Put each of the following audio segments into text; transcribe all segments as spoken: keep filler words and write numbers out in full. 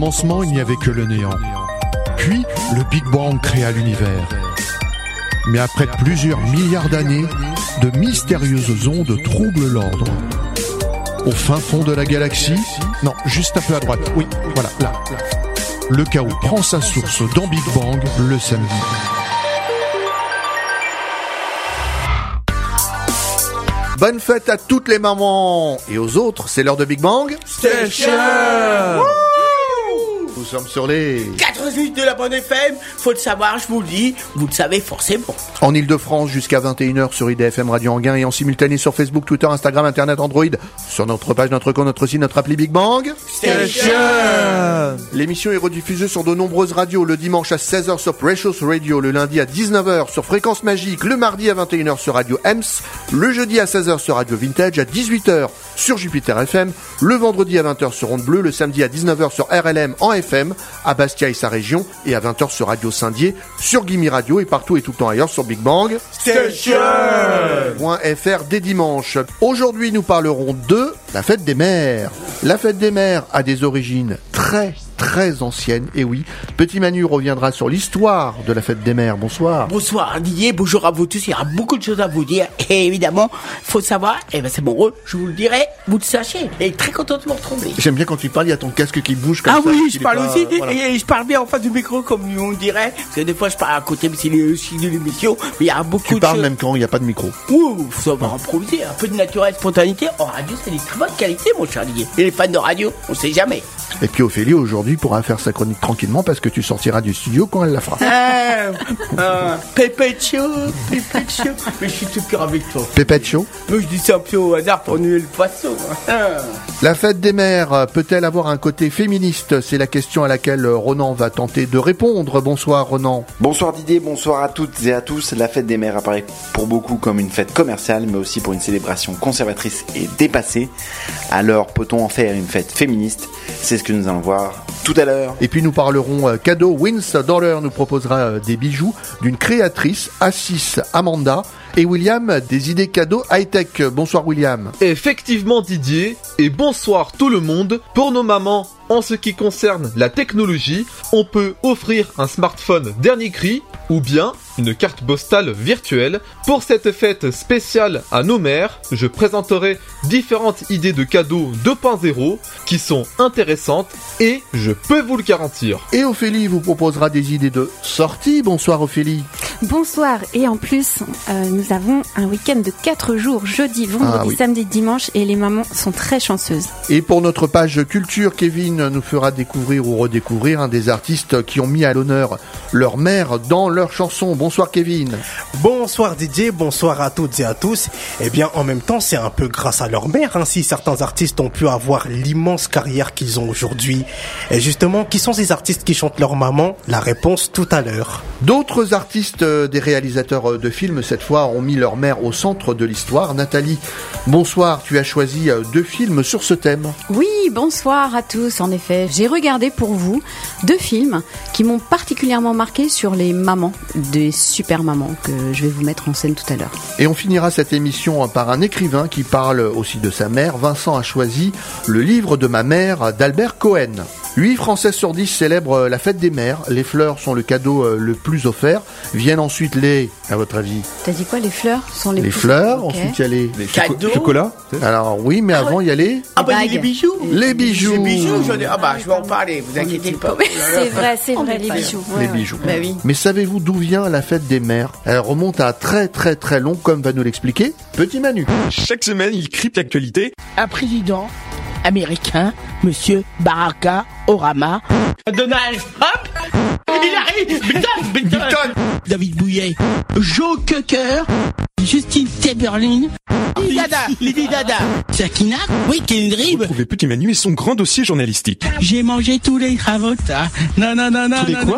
commencement, il n'y avait que le néant. Puis, le Big Bang créa l'univers. Mais après plusieurs milliards d'années, de mystérieuses ondes troublent l'ordre. Au fin fond de la galaxie, non, juste un peu à droite, oui, voilà, là. Le chaos prend sa source dans Big Bang le samedi. Bonne fête à toutes les mamans et aux autres, c'est l'heure de Big Bang Station. Nous sommes sur les quatre-vingt-huit de la bonne F M, faut le savoir, je vous le dis, vous le savez forcément. En Ile-de-France jusqu'à vingt et une heures sur I D F M Radio Anguin et en simultané sur Facebook, Twitter, Instagram, Internet, Android, sur notre page, notre compte, notre site, notre appli Big Bang Station. L'émission est rediffusée sur de nombreuses radios, le dimanche à seize heures sur Precious Radio, le lundi à dix-neuf heures sur Fréquence Magique, le mardi à vingt et une heures sur Radio Ems, le jeudi à seize heures sur Radio Vintage, à dix-huit heures sur Jupiter F M, le vendredi à vingt heures sur Onde Bleue, le samedi à dix-neuf heures sur R L M en F M, à Bastia et sa région, et à vingt heures sur Radio Saint-Dié, sur Gimme Radio et partout et tout le temps ailleurs sur Big Bang Station. .fr dès dimanche. Aujourd'hui, nous parlerons de la fête des mères. La fête des mères a des origines très très anciennes, et oui, Petit Manu reviendra sur l'histoire de la fête des mères. Bonsoir. Bonsoir Didier, bonjour à vous tous, il y aura beaucoup de choses à vous dire, et évidemment, faut savoir, et ben c'est mon rôle, je vous le dirai, vous le sachez, et très content de vous retrouver. J'aime bien quand tu parles, il y a ton casque qui bouge comme ah ça. Ah oui, je parle pas, aussi, voilà. et je parle bien en face du micro, comme on dirait, parce que des fois je parle à côté, mais c'est aussi de l'émission, mais il y a beaucoup tu de parles choses. même quand il n'y a pas de micro. Ouh, faut savoir improviser, un peu de naturel, spontanéité, en radio c'est des très bonnes qualités, mon cher Didier. Et les fans de radio, on sait jamais. Et puis Ophélie aujourd'hui pourra faire sa chronique tranquillement parce que tu sortiras du studio quand elle la fera. Ah, ah, Pépette chaud, Pépette chaud. Mais je suis tout cœur avec toi. Pépette chaud. Mais je dis ça un peu au hasard pour nuer le poisson. Ah. La fête des mères peut-elle avoir un côté féministe? C'est la question à laquelle Ronan va tenter de répondre. Bonsoir Ronan. Bonsoir Didier, bonsoir à toutes et à tous. La fête des mères apparaît pour beaucoup comme une fête commerciale, mais aussi pour une célébration conservatrice et dépassée. Alors peut-on en faire une fête féministe? C'est ce que nous allons voir tout à l'heure. Et puis nous parlerons euh, cadeau. Wins Dollar nous proposera euh, des bijoux d'une créatrice, Assis Amanda, et William des idées cadeaux high-tech. Bonsoir William. Effectivement Didier, et bonsoir tout le monde. Pour nos mamans, en ce qui concerne la technologie, on peut offrir un smartphone dernier cri ou bien une carte postale virtuelle. Pour cette fête spéciale à nos mères, je présenterai différentes idées de cadeaux deux point zéro qui sont intéressantes et je peux vous le garantir. Et Ophélie vous proposera des idées de sortie. Bonsoir Ophélie. Bonsoir, et en plus, euh, nous avons un week-end de quatre jours, jeudi, vendredi, ah, oui. samedi, dimanche, et les mamans sont très chanceuses. Et pour notre page culture, Kevin nous fera découvrir ou redécouvrir un des artistes qui ont mis à l'honneur leur mère dans leurs chansons. Bonsoir Kevin. Bonsoir Didier, bonsoir à toutes et à tous. Eh bien, en même temps, c'est un peu grâce à leur mère, hein, si certains artistes ont pu avoir l'immense carrière qu'ils ont aujourd'hui. Et justement, qui sont ces artistes qui chantent leur maman? La réponse tout à l'heure. D'autres artistes, euh, des réalisateurs de films, cette fois, ont mis leur mère au centre de l'histoire. Nathalie, bonsoir, tu as choisi euh, deux films sur ce thème. Oui, bonsoir à tous. En effet, j'ai regardé pour vous deux films qui m'ont particulièrement marqué sur les mamans, des super mamans que je vais vous mettre en scène tout à l'heure. Et on finira cette émission par un écrivain qui parle aussi de sa mère. Vincent a choisi Le livre de ma mère d'Albert Cohen. huit Français sur dix célèbrent la fête des mères. Les fleurs sont le cadeau le plus offert. Viennent ensuite les, à votre avis? T'as dit quoi? Les fleurs sont les Les plus... fleurs, okay. ensuite il y a les... Les Cadeaux. chocolats. Alors oui, mais avant il y a les... Ah bah bagues. les bijoux. Les bijoux. Les bijoux, j'en ai... Ah bah je vais en parler, vous inquiétez pas. C'est vrai, c'est vrai, les pas bijoux. Les Ouais, bijoux. Bah oui. Mais savez-vous d'où vient la fête des mères? Elle remonte à très très très long, comme va nous l'expliquer Petit Manu. Chaque semaine, il crypte l'actualité. Un président américain, Monsieur Barack Obama. Donald Trump. Il arrive. Biden, Biden. David Bouillet. Joe Cocker. Justine Timberlake. Lady Dada. Lady Dada. Sakina. Oui, Kendrick. Retrouvez Petit Manu et son grand dossier journalistique. J'ai mangé tous les cravotas. Non, non, non, non. Tous les non, quoi?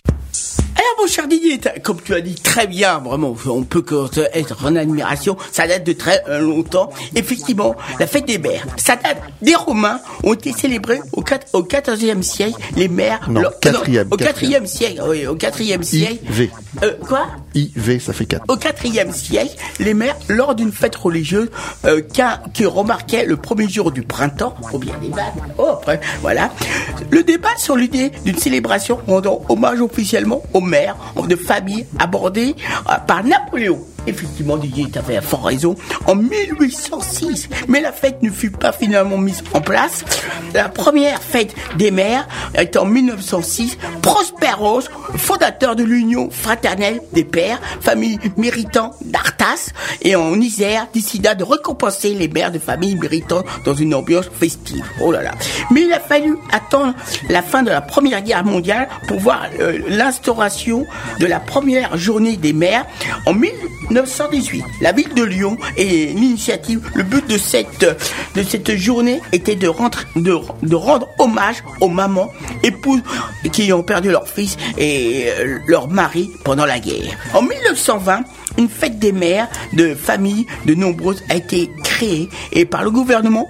Alors mon cher Didier, comme tu as dit très bien, vraiment, on peut que être en admiration, ça date de très euh, longtemps. Effectivement, la fête des mères, ça date des Romains, ont été célébrés au, au quatorzième siècle, les mères... Non, leur, quatrième, non, au quatrième siècle, oui, au quatrième siècle. I V. Euh, quoi? I V, ça fait quatre. Au quatrième siècle, les mères, lors d'une fête religieuse euh, qui remarquait le premier jour du printemps, ou bien des vagues, oh, après, voilà, le débat sur l'idée d'une célébration rendant hommage officiellement aux mères de famille abordé euh, par Napoléon. Effectivement, Didier avait fort raison, en mille huit cent six, mais la fête ne fut pas finalement mise en place. La première fête des mères est en mille neuf cent six. Prosperos, fondateur de l'Union fraternelle des pères, famille méritant d'Arthas et en Isère, décida de récompenser les mères de famille méritant dans une ambiance festive. Oh là là. Mais il a fallu attendre la fin de la Première Guerre mondiale pour voir euh, l'instauration de la première journée des mères en mille neuf cent dix-huit. La ville de Lyon et l'initiative, le but de cette, de cette journée était de, rentrer, de, de rendre hommage aux mamans, épouses qui ont perdu leur fils et leur mari pendant la guerre. En mille neuf cent vingt, une fête des mères de familles de nombreuses a été créée et par le gouvernement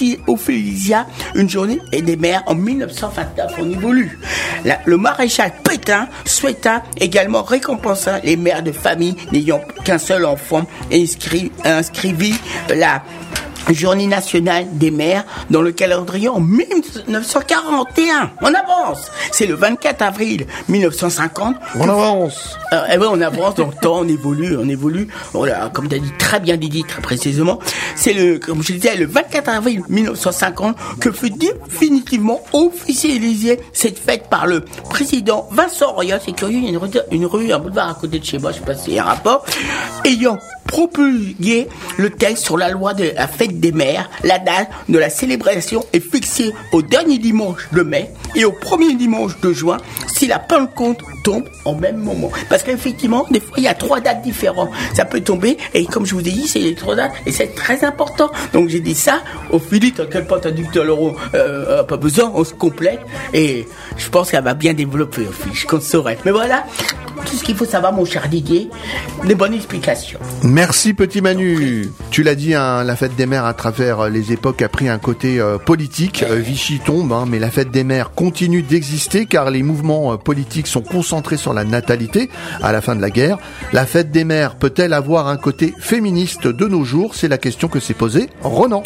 officia une journée des mères en mille neuf cent vingt-neuf. On évolue. La, le maréchal Pétain souhaita également récompenser les mères de famille n'ayant qu'un seul enfant et inscrit, inscrivit la Journée nationale des mères dans le calendrier en mille neuf cent quarante et un. On avance. C'est le vingt-quatre avril mille neuf cent cinquante. On avance. Euh, eh ben, on avance dans le temps, on évolue, on évolue. Voilà, comme tu as dit très bien, Didi, très précisément. C'est le, comme je disais, le vingt-quatre avril mille neuf cent cinquante que fut définitivement officialisée cette fête par le président Vincent Royal. C'est curieux, il y a une rue, une rue, un boulevard à côté de chez moi, je sais pas s'il y a un rapport, ayant promulgué le texte sur la loi de la fête des mères. La date de la célébration est fixée au dernier dimanche de mai et au premier dimanche de juin si la Pentecôte tombe en même moment. Parce qu'effectivement, des fois, il y a trois dates différentes. Ça peut tomber et comme je vous ai dit, c'est les trois dates et c'est très important. Donc j'ai dit ça au Philippe, à quel point t'as dit que t'as l'euro, euh, pas besoin, on se complète et je pense qu'elle va bien développer au Philippe, qu'on saurait. Mais voilà, tout ce qu'il faut savoir, mon cher Didier, des bonnes explications. Merci petit Manu. Tu l'as dit, hein, la fête des mères à travers les époques a pris un côté euh, politique. Euh, Vichy tombe, hein, mais la fête des mères continue d'exister car les mouvements euh, politiques sont concentrés sur la natalité à la fin de la guerre. La fête des mères peut-elle avoir un côté féministe de nos jours? C'est la question que s'est posée Ronan.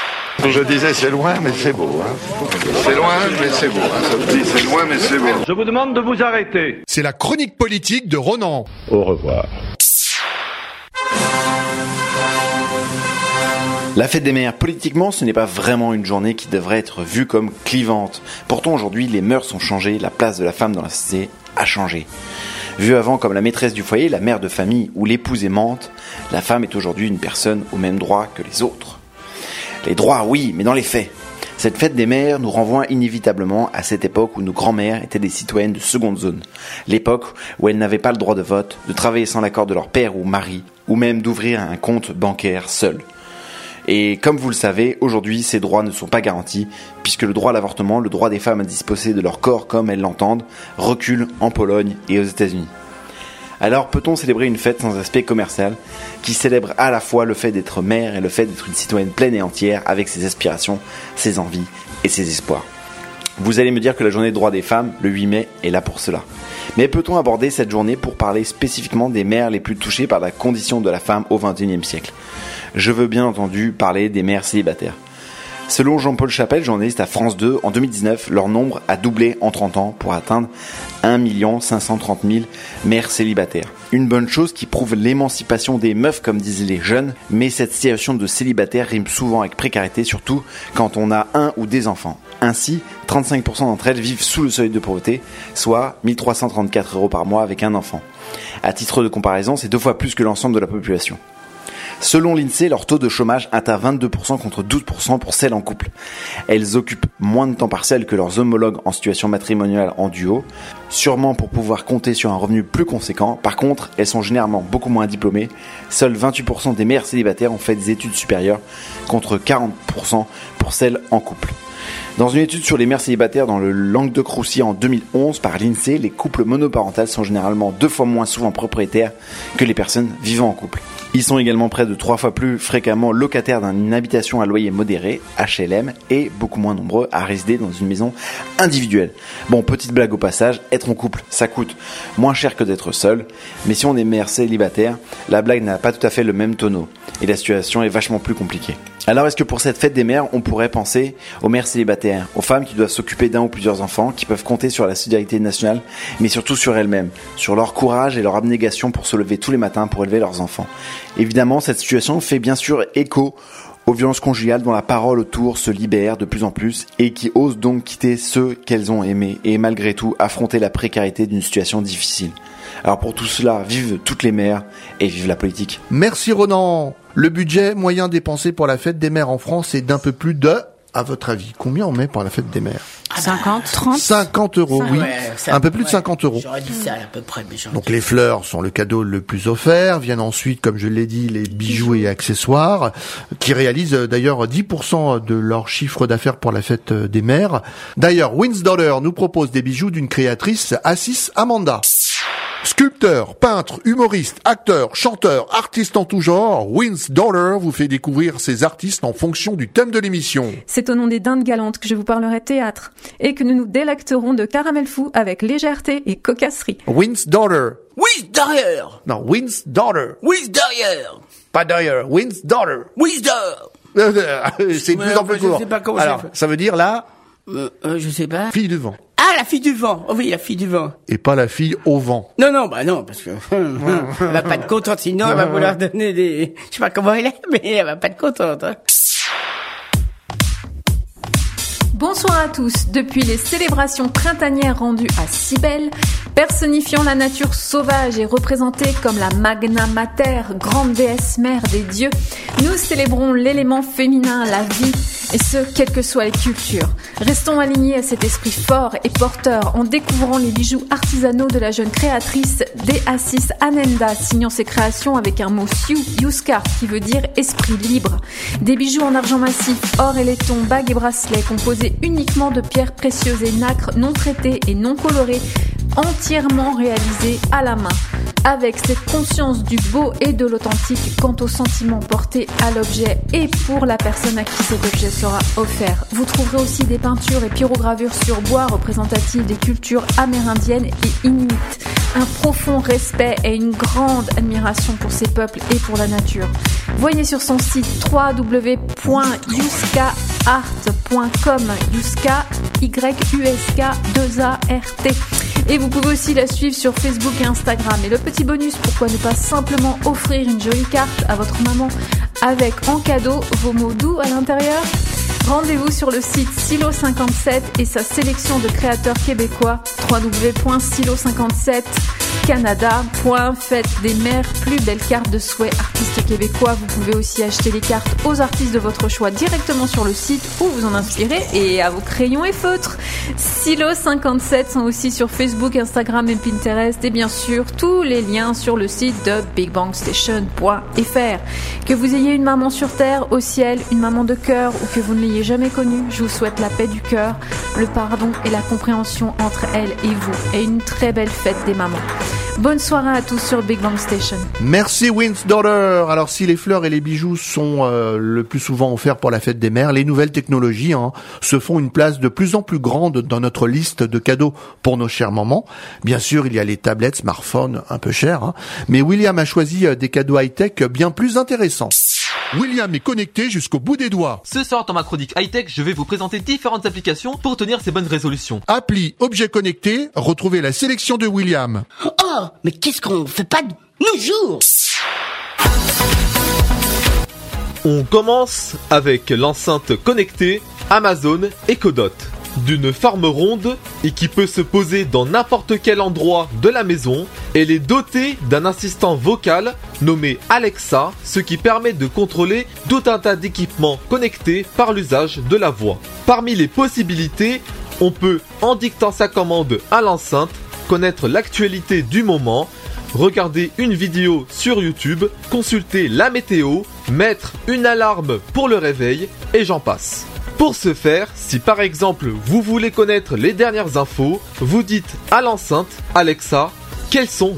Je disais c'est loin mais c'est beau. Hein. C'est loin mais c'est beau. Hein. Ça vous dit c'est loin mais c'est beau. Je vous demande de vous arrêter. C'est la chronique politique de Ronan. Au revoir. La fête des mères, politiquement, ce n'est pas vraiment une journée qui devrait être vue comme clivante. Pourtant, aujourd'hui, les mœurs ont changé, la place de la femme dans la société a changé. Vue avant comme la maîtresse du foyer, la mère de famille ou l'épouse aimante, la femme est aujourd'hui une personne au même droit que les autres. Les droits, oui, mais dans les faits. Cette fête des mères nous renvoie inévitablement à cette époque où nos grands-mères étaient des citoyennes de seconde zone. L'époque où elles n'avaient pas le droit de vote, de travailler sans l'accord de leur père ou mari, ou même d'ouvrir un compte bancaire seul. Et comme vous le savez, aujourd'hui, ces droits ne sont pas garantis, puisque le droit à l'avortement, le droit des femmes à disposer de leur corps comme elles l'entendent, recule en Pologne et aux États-Unis. Alors peut-on célébrer une fête sans aspect commercial, qui célèbre à la fois le fait d'être mère et le fait d'être une citoyenne pleine et entière avec ses aspirations, ses envies et ses espoirs? Vous allez me dire que la journée des droits des femmes, le huit mai, est là pour cela. Mais peut-on aborder cette journée pour parler spécifiquement des mères les plus touchées par la condition de la femme au vingt et unième siècle? Je veux bien entendu parler des mères célibataires. Selon Jean-Paul Chapelle, journaliste à France deux, en deux mille dix-neuf, leur nombre a doublé en trente ans pour atteindre un million cinq cent trente mille mères célibataires. Une bonne chose qui prouve l'émancipation des meufs, comme disent les jeunes, mais cette situation de célibataire rime souvent avec précarité, surtout quand on a un ou des enfants. Ainsi, trente-cinq pour cent d'entre elles vivent sous le seuil de pauvreté, soit mille trois cent trente-quatre euros par mois avec un enfant. À titre de comparaison, c'est deux fois plus que l'ensemble de la population. Selon l'INSEE, leur taux de chômage atteint vingt-deux pour cent contre douze pour cent pour celles en couple. Elles occupent moins de temps partiel que leurs homologues en situation matrimoniale en duo, sûrement pour pouvoir compter sur un revenu plus conséquent. Par contre, elles sont généralement beaucoup moins diplômées. Seuls vingt-huit pour cent des mères célibataires ont fait des études supérieures, contre quarante pour cent pour celles en couple. Dans une étude sur les mères célibataires dans le Languedoc-Roussillon en deux mille onze par l'INSEE, les couples monoparentaux sont généralement deux fois moins souvent propriétaires que les personnes vivant en couple. Ils sont également près de trois fois plus fréquemment locataires d'une habitation à loyer modéré, H L M, et beaucoup moins nombreux à résider dans une maison individuelle. Bon, petite blague au passage, être en couple, ça coûte moins cher que d'être seul, mais si on est mère célibataire, la blague n'a pas tout à fait le même tonneau, et la situation est vachement plus compliquée. Alors est-ce que pour cette fête des mères, on pourrait penser aux mères célibataires, aux femmes qui doivent s'occuper d'un ou plusieurs enfants, qui peuvent compter sur la solidarité nationale, mais surtout sur elles-mêmes, sur leur courage et leur abnégation pour se lever tous les matins pour élever leurs enfants. Évidemment, cette situation fait bien sûr écho aux violences conjugales dont la parole autour se libère de plus en plus et qui osent donc quitter ceux qu'elles ont aimés et malgré tout affronter la précarité d'une situation difficile. Alors pour tout cela, vive toutes les mères et vive la politique. Merci Ronan. Le budget moyen dépensé pour la fête des mères en France est d'un peu plus de, à votre avis, combien on met pour la fête des mères ? cinquante, trente cinquante euros, oui. Ouais, ça, un peu plus ouais, de cinquante euros. J'aurais dit ça à peu près, mais j'aurais Donc dit... les fleurs sont le cadeau le plus offert. Viennent ensuite, comme je l'ai dit, les bijoux et accessoires, qui réalisent d'ailleurs dix pour cent de leur chiffre d'affaires pour la fête des mères. D'ailleurs, Wins Dollar nous propose des bijoux d'une créatrice, Assis Amanda. Sculpteur, peintre, humoriste, acteur, chanteur, artiste en tout genre, Wins Dollar vous fait découvrir ses artistes en fonction du thème de l'émission. C'est au nom des dindes galantes que je vous parlerai théâtre et que nous nous délecterons de caramel fou avec légèreté et cocasserie. Wins Dollar. Wins Dollar. Non, Wins Dollar. Wins Dollar. Pas Dollar, Wins Dollar. Wins Dollar. C'est de plus en plus court. Alors, ça veut dire là... Euh, euh, je sais pas. Fille du vent. Ah, la fille du vent. Oh oui, la fille du vent. Et pas la fille au vent. Non, non, bah non, parce que elle va pas être contente, sinon elle va vouloir donner des... Je sais pas comment elle est, mais elle va pas être contente. Hein. Bonsoir à tous. Depuis les célébrations printanières rendues à Cybèle, personnifiant la nature sauvage et représentée comme la Magna Mater, grande déesse mère des dieux, nous célébrons l'élément féminin, la vie, et ce, quelles que soient les cultures. Restons alignés à cet esprit fort et porteur en découvrant les bijoux artisanaux de la jeune créatrice Deasis Anenda, signant ses créations avec un mot Siu, Yuska, qui veut dire esprit libre. Des bijoux en argent massif, or et laiton, bagues et bracelets composés uniquement de pierres précieuses et nacres non traitées et non colorées, entièrement réalisés à la main, avec cette conscience du beau et de l'authentique quant au sentiment porté à l'objet et pour la personne à qui cet objet sera offert. Vous trouverez aussi des peintures et pyrogravures sur bois représentatives des cultures amérindiennes et inuites. Un profond respect et une grande admiration pour ces peuples et pour la nature. Voyez sur son site w w w point yuska art point com, Yuska, Y U S K deux A R T. Et vous pouvez aussi la suivre sur Facebook et Instagram. Et le petit bonus, pourquoi ne pas simplement offrir une jolie carte à votre maman avec en cadeau vos mots doux à l'intérieur ? Rendez-vous sur le site Silo cinquante-sept et sa sélection de créateurs québécois w w w point silo cinquante-sept canada point faites des mères, plus belle carte de souhait artistes québécois. Vous pouvez aussi acheter les cartes aux artistes de votre choix directement sur le site ou vous en inspirer et à vos crayons et feutres. Silo cinquante-sept sont aussi sur Facebook, Instagram et Pinterest et bien sûr tous les liens sur le site de big bang station point f r. Que vous ayez une maman sur terre, au ciel, une maman de cœur ou que vous ne l'ayez jamais connue, je vous souhaite la paix du cœur, le pardon et la compréhension entre elle et vous et une très belle fête des mamans. Bonne soirée à tous sur Big Bang Station. Merci Wins Dollar. Alors si les fleurs et les bijoux sont euh, le plus souvent offerts pour la fête des mères, les nouvelles technologies hein, se font une place de plus en plus grande dans notre liste de cadeaux pour nos chères mamans. Bien sûr, il y a les tablettes, smartphones un peu chers, hein, mais William a choisi des cadeaux high-tech bien plus intéressants. William est connecté jusqu'au bout des doigts. Ce soir dans ma chronique high-tech, je vais vous présenter différentes applications pour tenir ces bonnes résolutions. Appli objet connecté, retrouvez la sélection de William. Oh, mais qu'est-ce qu'on fait pas de nos jours ? On commence avec l'enceinte connectée Amazon Echo Dot. D'une forme ronde et qui peut se poser dans n'importe quel endroit de la maison, elle est dotée d'un assistant vocal nommé Alexa, ce qui permet de contrôler tout un tas d'équipements connectés par l'usage de la voix. Parmi les possibilités, on peut, en dictant sa commande à l'enceinte, connaître l'actualité du moment, regarder une vidéo sur YouTube, consulter la météo, mettre une alarme pour le réveil et j'en passe. Pour ce faire, si par exemple vous voulez connaître les dernières infos, vous dites à l'enceinte Alexa, quelles sont les infos ?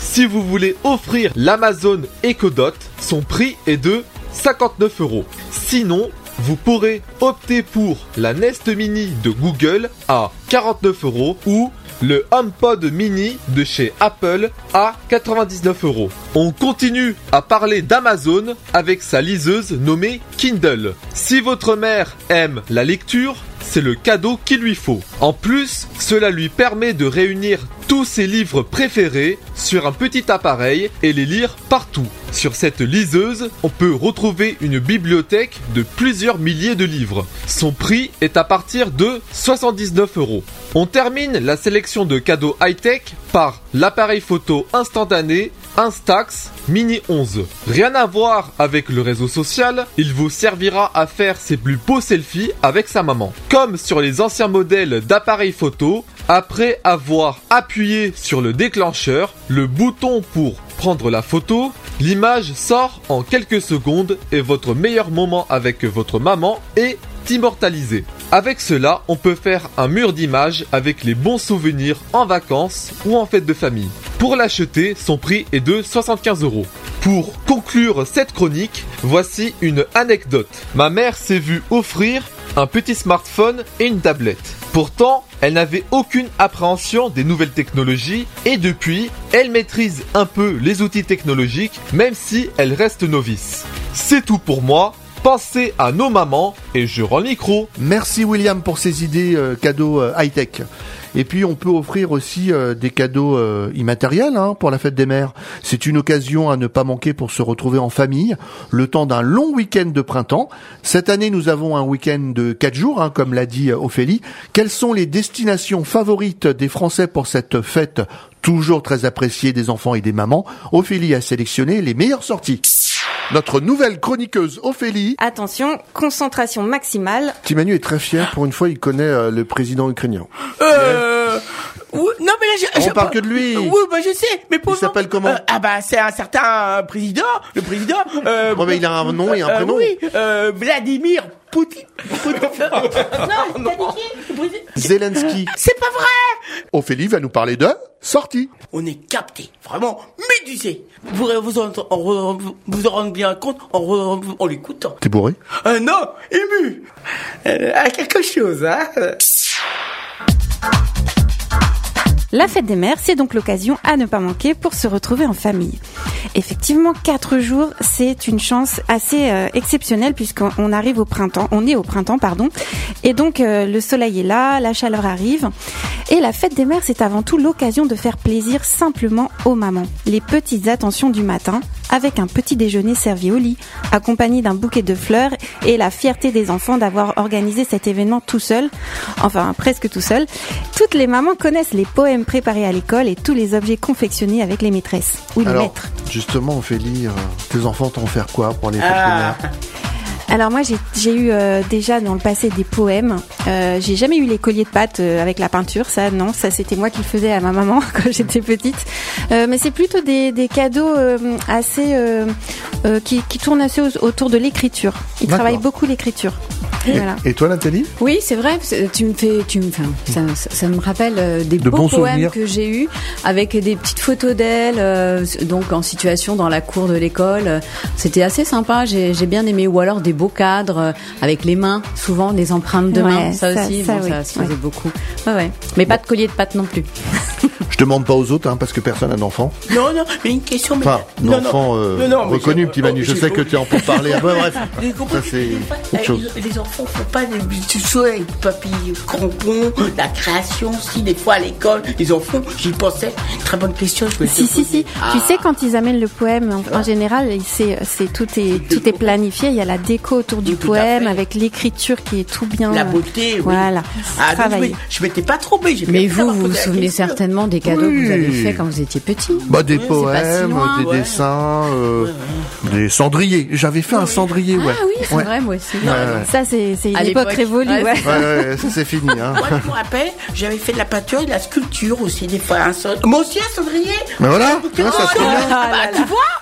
Si vous voulez offrir l'Amazon Echo Dot, son prix est de cinquante-neuf euros. Sinon, vous pourrez opter pour la Nest Mini de Google à quarante-neuf euros ou le HomePod Mini de chez Apple à quatre-vingt-dix-neuf euros. On continue à parler d'Amazon avec sa liseuse nommée Kindle. Si votre mère aime la lecture, c'est le cadeau qu'il lui faut. En plus, cela lui permet de réunir tous ses livres préférés sur un petit appareil et les lire partout. Sur cette liseuse, on peut retrouver une bibliothèque de plusieurs milliers de livres. Son prix est à partir de soixante-dix-neuf euros. On termine la sélection de cadeaux high-tech par l'appareil photo instantané Instax Mini onze. Rien à voir avec le réseau social, il vous servira à faire ses plus beaux selfies avec sa maman. Comme sur les anciens modèles d'appareils photo, après avoir appuyé sur le déclencheur, le bouton pour prendre la photo, l'image sort en quelques secondes et votre meilleur moment avec votre maman est immortalisé. Avec cela, on peut faire un mur d'images avec les bons souvenirs en vacances ou en fête de famille. Pour l'acheter, son prix est de soixante-quinze euros. Pour conclure cette chronique, voici une anecdote. Ma mère s'est vue offrir un petit smartphone et une tablette. Pourtant, elle n'avait aucune appréhension des nouvelles technologies et depuis, elle maîtrise un peu les outils technologiques même si elle reste novice. C'est tout pour moi. Pensez à nos mamans et je rends le micro. Merci William pour ces idées euh, cadeaux euh, high-tech. Et puis on peut offrir aussi euh, des cadeaux euh, immatériels hein, pour la fête des mères. C'est une occasion à ne pas manquer pour se retrouver en famille, le temps d'un long week-end de printemps. Cette année, nous avons un week-end de quatre jours, hein, comme l'a dit Ophélie. Quelles sont les destinations favorites des Français pour cette fête toujours très appréciée des enfants et des mamans? Ophélie a sélectionné les meilleures sorties. Notre nouvelle chroniqueuse Ophélie. Attention, concentration maximale. Timanu est très fier, pour une fois il connaît euh, le président ukrainien. Euh... Oui, non mais là, je, On je, parle que de lui. Oui, bah je sais, mais pour Il s'appelle comment? euh, Ah bah c'est un certain président, le président. Euh, bon, mais il a un nom et un prénom. Euh, oui, euh, Vladimir Poutine. non, non. Zelensky. C'est pas vrai. Ophélie va nous parler de sortie. On est capté, vraiment médusé. Vous vous en, en, vous en rendez bien compte en, en l'écoutant. T'es bourré? Euh, non, ému. Euh, à quelque chose, hein. La fête des mères, c'est donc l'occasion à ne pas manquer pour se retrouver en famille. Effectivement, quatre jours, c'est une chance assez euh, exceptionnelle puisqu'on arrive au printemps, on est au printemps, pardon, et donc euh, le soleil est là, la chaleur arrive, et la fête des mères, c'est avant tout l'occasion de faire plaisir simplement aux mamans. Les petites attentions du matin, avec un petit déjeuner servi au lit, accompagné d'un bouquet de fleurs et la fierté des enfants d'avoir organisé cet événement tout seul, enfin presque tout seul. Toutes les mamans connaissent les poèmes préparés à l'école et tous les objets confectionnés avec les maîtresses ou les Alors, maîtres. Justement, Ophélie, euh, tes enfants t'ont offert quoi pour les fêtes Ah. des mères? Alors moi j'ai, j'ai eu euh, déjà dans le passé des poèmes. Euh, j'ai jamais eu les colliers de pâte euh, avec la peinture, ça non, ça c'était moi qui le faisais à ma maman quand j'étais petite. Euh, mais c'est plutôt des, des cadeaux euh, assez euh, euh, qui, qui tournent assez au- autour de l'écriture. Ils D'accord. travaillent beaucoup l'écriture. Et, Voilà. et toi, Nathalie? Oui, c'est vrai. c'est- Tu me fais, tu me, enfin, ça, ça, ça me rappelle euh, des De beaux bons poèmes souvenirs. que j'ai eus avec des petites photos d'elle, euh, donc en situation dans la cour de l'école. C'était assez sympa. J'ai, j'ai bien aimé. Ou alors des beaux cadres euh, avec les mains, souvent des empreintes de mains. Ouais, Ça, ça- aussi, ça, bon, oui. ça se faisait Ouais. beaucoup. Ouais, ouais. Mais pas de collier de pâte non plus. Je demande pas aux autres, hein, parce que personne n'a d'enfant. Non, non, mais une question. Mais... Enfin, non, non. d'enfant euh, Non, non, mais reconnu, j'ai- petit Manu. oh, Je j'ai- sais que tu es en pour parler. Ah, bah, bref, Vous comprenez, ça c'est Eh, autre chose. Les, les enfants font pas des petits souhaits, papy crampons, la création, si des fois à l'école, les enfants, j'y pensais. Très bonne question, je me Si, si, si. Ah. Tu sais, quand ils amènent le poème, en, en général, il- c'est, c'est, tout, est, tout est planifié. Il y a la déco autour du Tout à poème fait. avec l'écriture qui est tout bien. La euh, beauté, oui. Voilà. Ah, donc, Travaillé. mais je m'étais pas trompée. j'ai Mais bien fait vous, d'avoir vous vous posé la souvenez question. certainement des cadeaux que vous avez Oui. faits quand vous étiez petit. Bah, des Oui, c'est pas si poèmes, loin. des Ouais. dessins, euh, des cendriers. J'avais fait un cendrier, ouais. Ah oui, c'est Ouais. vrai, moi aussi. Ouais, ouais. Ça, c'est, c'est une À époque l'époque. révolue. Ouais, Ouais. c'est- Ouais, ouais, ça c'est fini, hein. Moi, je me rappelle, j'avais fait de la peinture et de la sculpture aussi, des fois. Un cend- Moi aussi, un cendrier. Mais voilà, tu vois, ça se fait bien. Ah, bah, tu vois,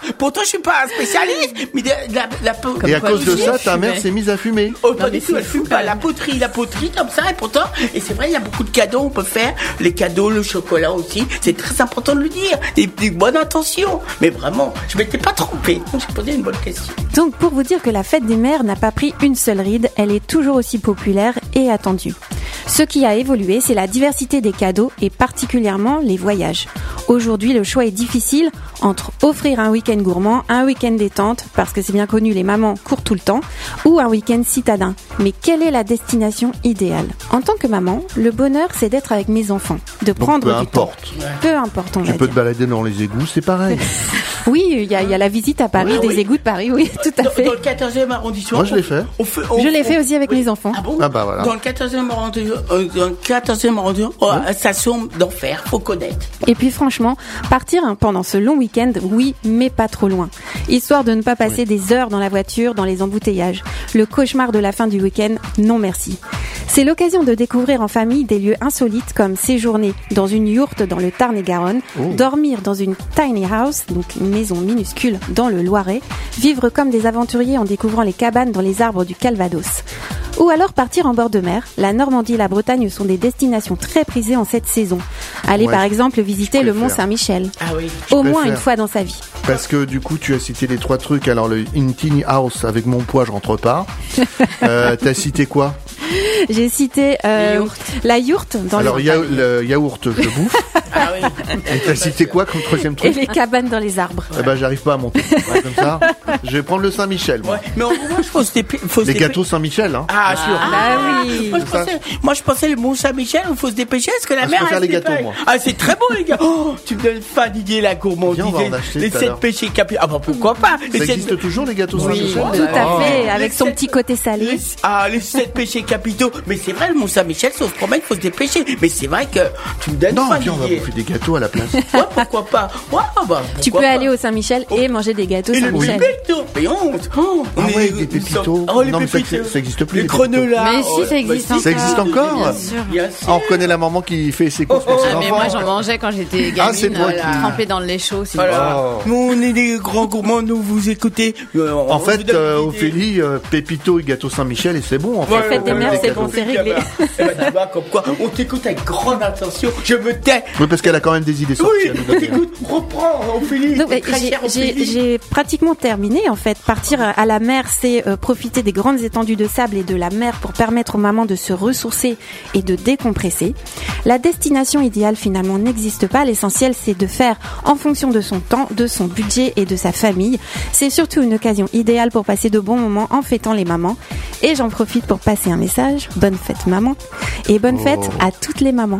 Pourtant, je suis pas un spécialiste. Mais de, de la, la, la, Et à cause de ça, ta mère s'est mise à fumer. Oh, pas du tout, elle fume pas. La poterie, la poterie comme ça. Et pourtant, et c'est vrai, il y a beaucoup de cadeaux. On peut faire les cadeaux, le chocolat aussi. C'est très important de le dire. Des, des bonnes intentions. Mais vraiment, je m'étais pas trompée. J'ai posé une bonne question. Donc, pour vous dire que la fête des mères n'a pas pris une seule ride, elle est toujours aussi populaire et attendue. Ce qui a évolué, c'est la diversité des cadeaux et particulièrement les voyages. Aujourd'hui, le choix est difficile entre offrir un week-end gourmand, un week-end détente, parce que c'est bien connu, les mamans courent tout le temps, ou un week-end citadin. Mais quelle est la destination idéale ? En tant que maman, le bonheur, c'est d'être avec mes enfants, de Donc, prendre peu du importe. temps. Peu importe, on Tu va peux dire. te balader dans les égouts, c'est pareil. Oui, il y, a- il y a la visite à Paris, Ah des oui. égouts de Paris, oui, tout à Dans, fait. dans le quatorzième arrondissement. Moi, je l'ai fait. On fait on- Je l'ai on- fait aussi avec oui. mes enfants. Ah bon ? Ah bah voilà. Dans le quatorzième arrondissement, euh, dans le quatorzième arrondissement, oh, station d'enfer, faut connaître. Et puis franchement, partir hein, pendant ce long week-end, oui, mais pas trop loin. Histoire de ne pas passer des heures dans la voiture, dans les embouteillages. Le cauchemar de la fin du week-end, non merci. C'est l'occasion de découvrir en famille des lieux insolites comme séjourner dans une yourte dans le Tarn-et-Garonne, Oh. dormir dans une tiny house, donc une maison minuscule dans le Loiret, vivre comme des aventuriers en découvrant les cabanes dans les arbres du Calvados. Ou alors partir en bord de mer. La Normandie et la Bretagne sont des destinations très prisées en cette saison. Allez Ouais, par exemple visiter je le préfère. Mont Saint-Michel. Ah oui. Au moins préfère. une fois dans sa vie. Parce que du coup, tu as cité les trois trucs. Alors, le In Tiny House avec mon poids, je rentre pas. euh, T'as cité quoi ? J'ai cité euh, yourtes. la yourte dans Alors, les ya- le yaourt, je le bouffe. Ah oui. Et t'as cité quoi comme troisième et truc ? les cabanes dans les arbres. Eh ben, j'arrive pas à monter. Ouais, comme ça. Je vais prendre le Saint-Michel, moi. Ouais. Mais en gros, moi, je pense que c'était. faut se Les dépêcher. gâteaux Saint-Michel, hein. Ah, sûr. Bah oui. Moi je, ça. pensais, moi je pensais le Mont Saint-Michel où il faut se dépêcher parce que la Ah, je mer préfère elle les se gâteaux, dépêche. moi. Ah c'est très bon les gars. Oh, tu me donnes faim Didier la gourmandise. Viens, on va en acheter Les tout à sept l'heure. péchés capitaux. Ah bah pourquoi pas. Les Ça sept- existe toujours, les gâteaux Oui, Saint-Michel Tout à Oh. fait, avec Les son sept- petit côté salé. Les- ah, les sept péchés capitaux. Mais c'est vrai, le Mont Saint-Michel, si on se promène, il faut se dépêcher. Mais c'est vrai que tu me donnes Non, faim viens, on va Didier. bouffer des gâteaux à la place. Ouais, pourquoi pas. Ouais, bah, Tu pourquoi peux pas. aller au Saint-Michel et manger des gâteaux Et le Saint-Michel. pépito, mais honte. Oh, Ah on est- ouais, des pépitos. Oh, les Non, mais ça, pépitos. ça existe plus, Les les pépitos. grenouillas. Mais si, Oh, ça existe bah, si. Ça existe encore Bien sûr. Bien sûr. Ah, on reconnaît la maman qui fait ses courses pour ses Ah, mais enfants. moi j'en mangeais quand j'étais Ah, c'est gamine, toi euh, qui- trempée dans le lait chaud. c'est Voilà. Oh. Nous, on est des grands gourmands, nous vous écoutez. Euh, on En vous fait, donne euh, une idée. Ophélie, euh, Pépito et gâteau Saint-Michel, et c'est bon, en fait. Voilà, fête des On mères, met c'est gâteaux. bon, c'est réglé. Eh ben, tu vois, comme quoi, on t'écoute avec grande attention. Je me tais. Oui, parce qu'elle a quand même des idées sorties Oui, à nous on donner. t'écoute. Reprends, Ophélie. Donc, T'es très j'ai- chère, j'ai Ophélie. j'ai pratiquement terminé en fait. Partir à la mer, c'est euh, profiter des grandes étendues de sable et de la mer pour permettre aux mamans de se ressourcer et de décompresser. La destination idéale finalement n'existe pas. L'essentiel c'est de faire en fonction de son temps, de son budget et de sa famille. C'est surtout une occasion idéale pour passer de bons moments en fêtant les mamans. Et j'en profite pour passer un message. Bonne fête maman. Et bonne fête à toutes les mamans.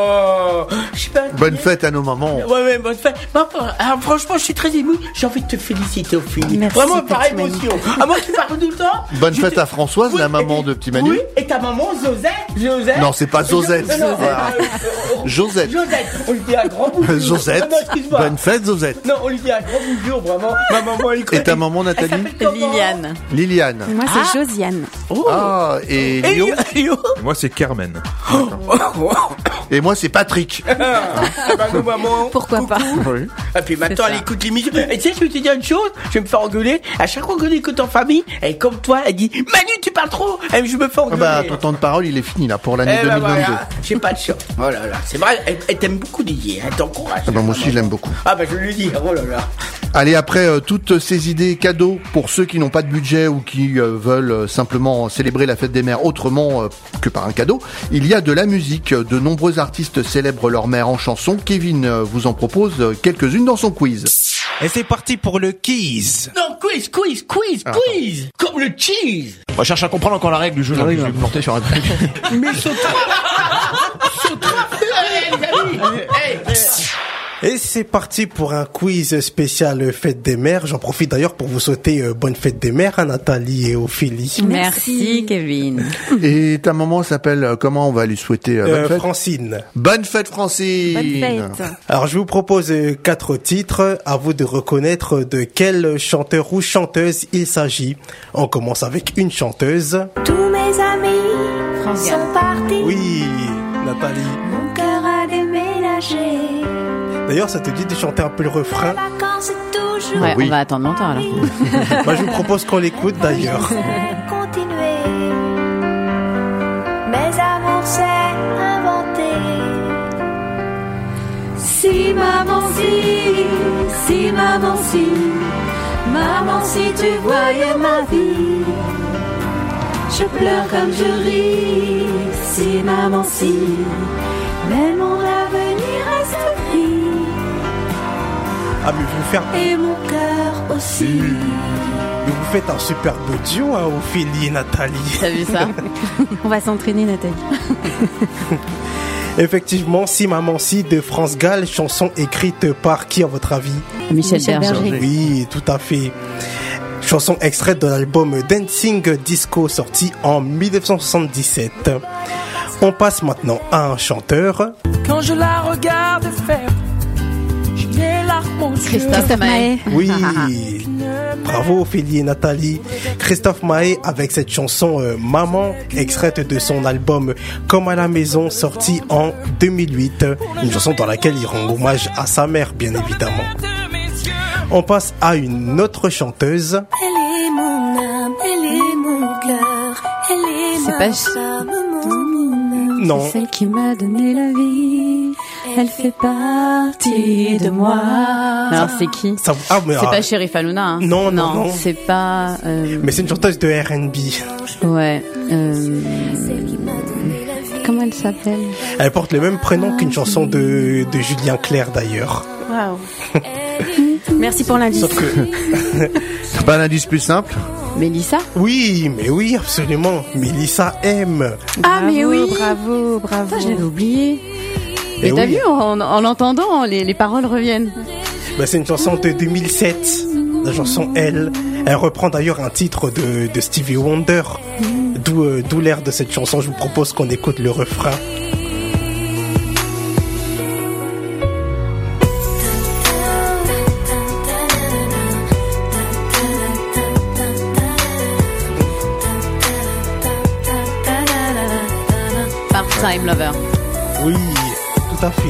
Oh, je sais pas. Bonne fête à nos mamans. Ouais, ouais, bonne fête. Non, alors, franchement, je suis très ému. J'ai envie de te féliciter, Ophélie. Merci, Vraiment, par petit émotion. À moi qui parle tout le temps. Bonne je fête te- à Françoise, Oui, la maman et- de petit Manu. Oui, et ta maman, Josette. Josette. Non, c'est pas Josette. Non, non, Voilà. euh, euh, Josette. Josette. On lui dit un grand bonjour. Josette. Non, excuse-moi. Bonne fête, Josette. Non, on lui dit un grand bonjour, vraiment. Ma maman, elle Et ta maman, Nathalie? Elle s'appelle comment Liliane. Liliane. Moi c'est Josiane. Oh. Ah, et Et Lio. Lio. Moi, c'est Carmen. Et moi, c'est Patrick. Ah, bah, nos mamans. Pourquoi pas? Oui. Et puis maintenant, ça. elle écoute l'émission. Et tu sais, je vais te dire une chose, je vais me faire engueuler. À chaque fois qu'on écoute en famille, elle est comme toi, elle dit Manu, tu parles trop. Et je me fais Ah engueuler. bah, ton temps de parole, il est fini, là, pour l'année Eh ben deux mille vingt-deux. voilà, j'ai pas de chance. Oh là là, c'est vrai, elle, elle t'aime beaucoup Didier, elle t'encourage. Ah bah, moi aussi, je l'aime beaucoup. Ah bah je lui dis, oh là là. Allez, après euh, toutes ces idées cadeaux pour ceux qui n'ont pas de budget ou qui euh, veulent euh, simplement célébrer la fête des mères autrement euh, que par un cadeau, il y a de la musique. De nombreux artistes célèbrent leur mère en chanson. Kevin euh, vous en propose euh, quelques-unes dans son quiz. Et c'est parti pour le quiz. Non, quiz, quiz, quiz, Ah, quiz. Comme le cheese. On cherche à comprendre encore la règle du jeu. donc je vais me planter sur un truc. Mais sur trois. Sur trois. Allez, les amis. Hey. Et c'est parti pour un quiz spécial Fête des Mères. J'en profite d'ailleurs pour vous souhaiter euh, bonne Fête des Mères à Nathalie et Ophélie. Merci, Kevin. Et ta maman s'appelle euh, comment? On va lui souhaiter euh, bonne Euh, fête. Francine. Bonne fête, Francine. Bonne fête. Alors je vous propose euh, quatre titres. À vous de reconnaître de quel chanteur ou chanteuse il s'agit. On commence avec une chanteuse. Tous mes amis France Gall. sont partis. Oui, Nathalie. Mon cœur a déménagé. D'ailleurs, ça te dit de chanter un peu le refrain? Ouais, Oui. on va attendre longtemps alors. Moi, je vous propose qu'on l'écoute d'ailleurs. Continuer. Mes amours, c'est inventé. Si maman, si, si maman, si, maman, si tu voyais ma vie, je pleure comme je ris. Si maman, si, mais mon avenir reste gris. Ah, mais vous faire... Et mon cœur aussi. Mais vous faites un superbe duo, hein, Ophélie et Nathalie. T'as vu ça? On va s'entraîner, Nathalie. Effectivement, Si Maman Si de France Gall, chanson écrite par qui à votre avis? Michel, Michel Berger. Berger. Oui, tout à fait. Chanson extraite de l'album Dancing Disco sorti en dix-neuf cent soixante-dix-sept. On passe maintenant à un chanteur. Quand je la regarde faire, j'ai les larmes aux yeux. Christophe Maé. Oui, bravo Ophélie et Nathalie. Christophe Maé avec cette chanson euh, Maman, extraite de son album Comme à la maison, sorti en deux mille huit. Une chanson dans laquelle il rend hommage à sa mère, bien évidemment. On passe à une autre chanteuse. Elle est mon âme, elle est mon cœur, elle est C'est ma pas- femme, mon âme. Non. C'est celle qui m'a donné la vie. Elle fait partie de moi. Alors c'est qui? Ça- ah, mais, C'est ah, pas Chérif Halouna. Hein. Non, non, non. C'est pas. euh, mais c'est une chanteuse de R and B. Ouais. euh, Comment elle s'appelle? Elle porte le même prénom qu'une chanson de, de Julien Clerc d'ailleurs. Waouh. Merci pour l'indice. Sauf que... C'est pas un indice plus simple? Mélissa? Oui, mais oui, absolument. Mélissa M. Ah, mais oui. Bravo, bravo. Ça, je l'avais oublié. Eh Mais t'as oui. vu, en, en l'entendant, les, les paroles reviennent. Ben, c'est une chanson de deux mille sept, la chanson Elle. Elle reprend d'ailleurs un titre de, de Stevie Wonder, d'où euh, d'où l'air de cette chanson. Je vous propose qu'on écoute le refrain. Part-time lover. Oui, tout à fait.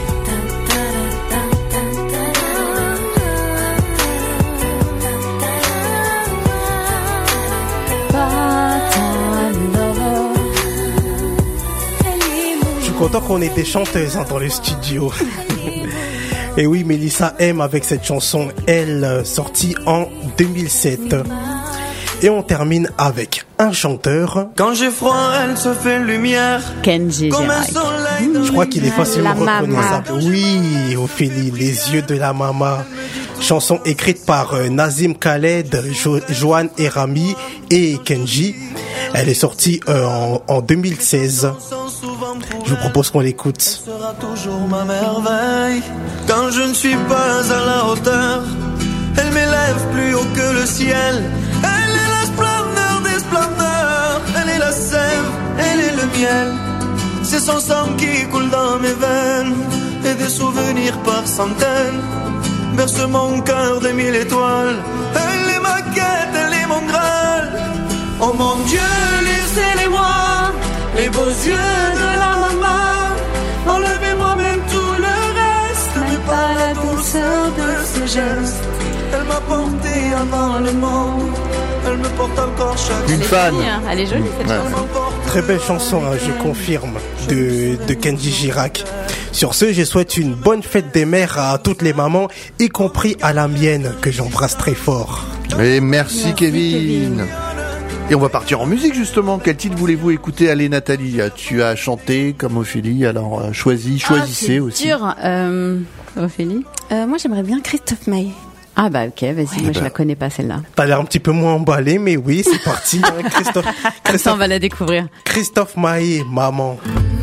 Je suis content qu'on ait des chanteuses hein, dans le studio. Et oui, Mélissa M avec cette chanson Elle, euh, sortie en deux mille sept. Et on termine avec un chanteur. Quand j'ai froid, elle se fait lumière. Kenji Comme un Girac. soleil de Je crois qu'il est facilement La reconnaissable. Oui, Ophélie, les yeux de la maman. Chanson écrite par euh, Nazim Khaled, jo- Joanne Erami et Kenji. Elle est sortie euh, en, en deux mille seize. Je vous propose qu'on l'écoute. sera toujours ma merveille. Quand je ne suis pas à la hauteur, elle m'élève plus haut que le ciel. Elle est la splendeur des splendeurs. Elle est la sève, elle est le miel. C'est son sang qui coule dans mes veines. Et des souvenirs par centaines berce mon cœur de mille étoiles. Elle est ma quête, elle est mon graal. Oh mon Dieu, laissez-les-moi, les beaux yeux de la maman. Enlevez-moi même tout le reste, mais pas la douceur de ses gestes. Elle m'a porté avant le monde, elle me porte encore chaque Une fan. Elle est jolie cette Ouais. chanson. Très belle chanson, hein, je confirme, de, de Kenji Girac. Sur ce, je souhaite une bonne fête des mères à toutes les mamans, y compris à la mienne, que j'embrasse très fort. Et merci, Kevin. Et on va partir en musique justement. Quel titre voulez-vous écouter? Allez Nathalie, tu as chanté comme Ophélie, alors euh, choisis, choisissez Ah, c'est aussi. dur. Euh, Ophélie? Euh, moi, j'aimerais bien Christophe Maé. Ah bah ok, vas-y, moi je la connais pas celle-là. T'as l'air un petit peu moins emballé, mais oui, c'est parti. Christophe, Comme ça on va la découvrir. Christophe Maé, maman.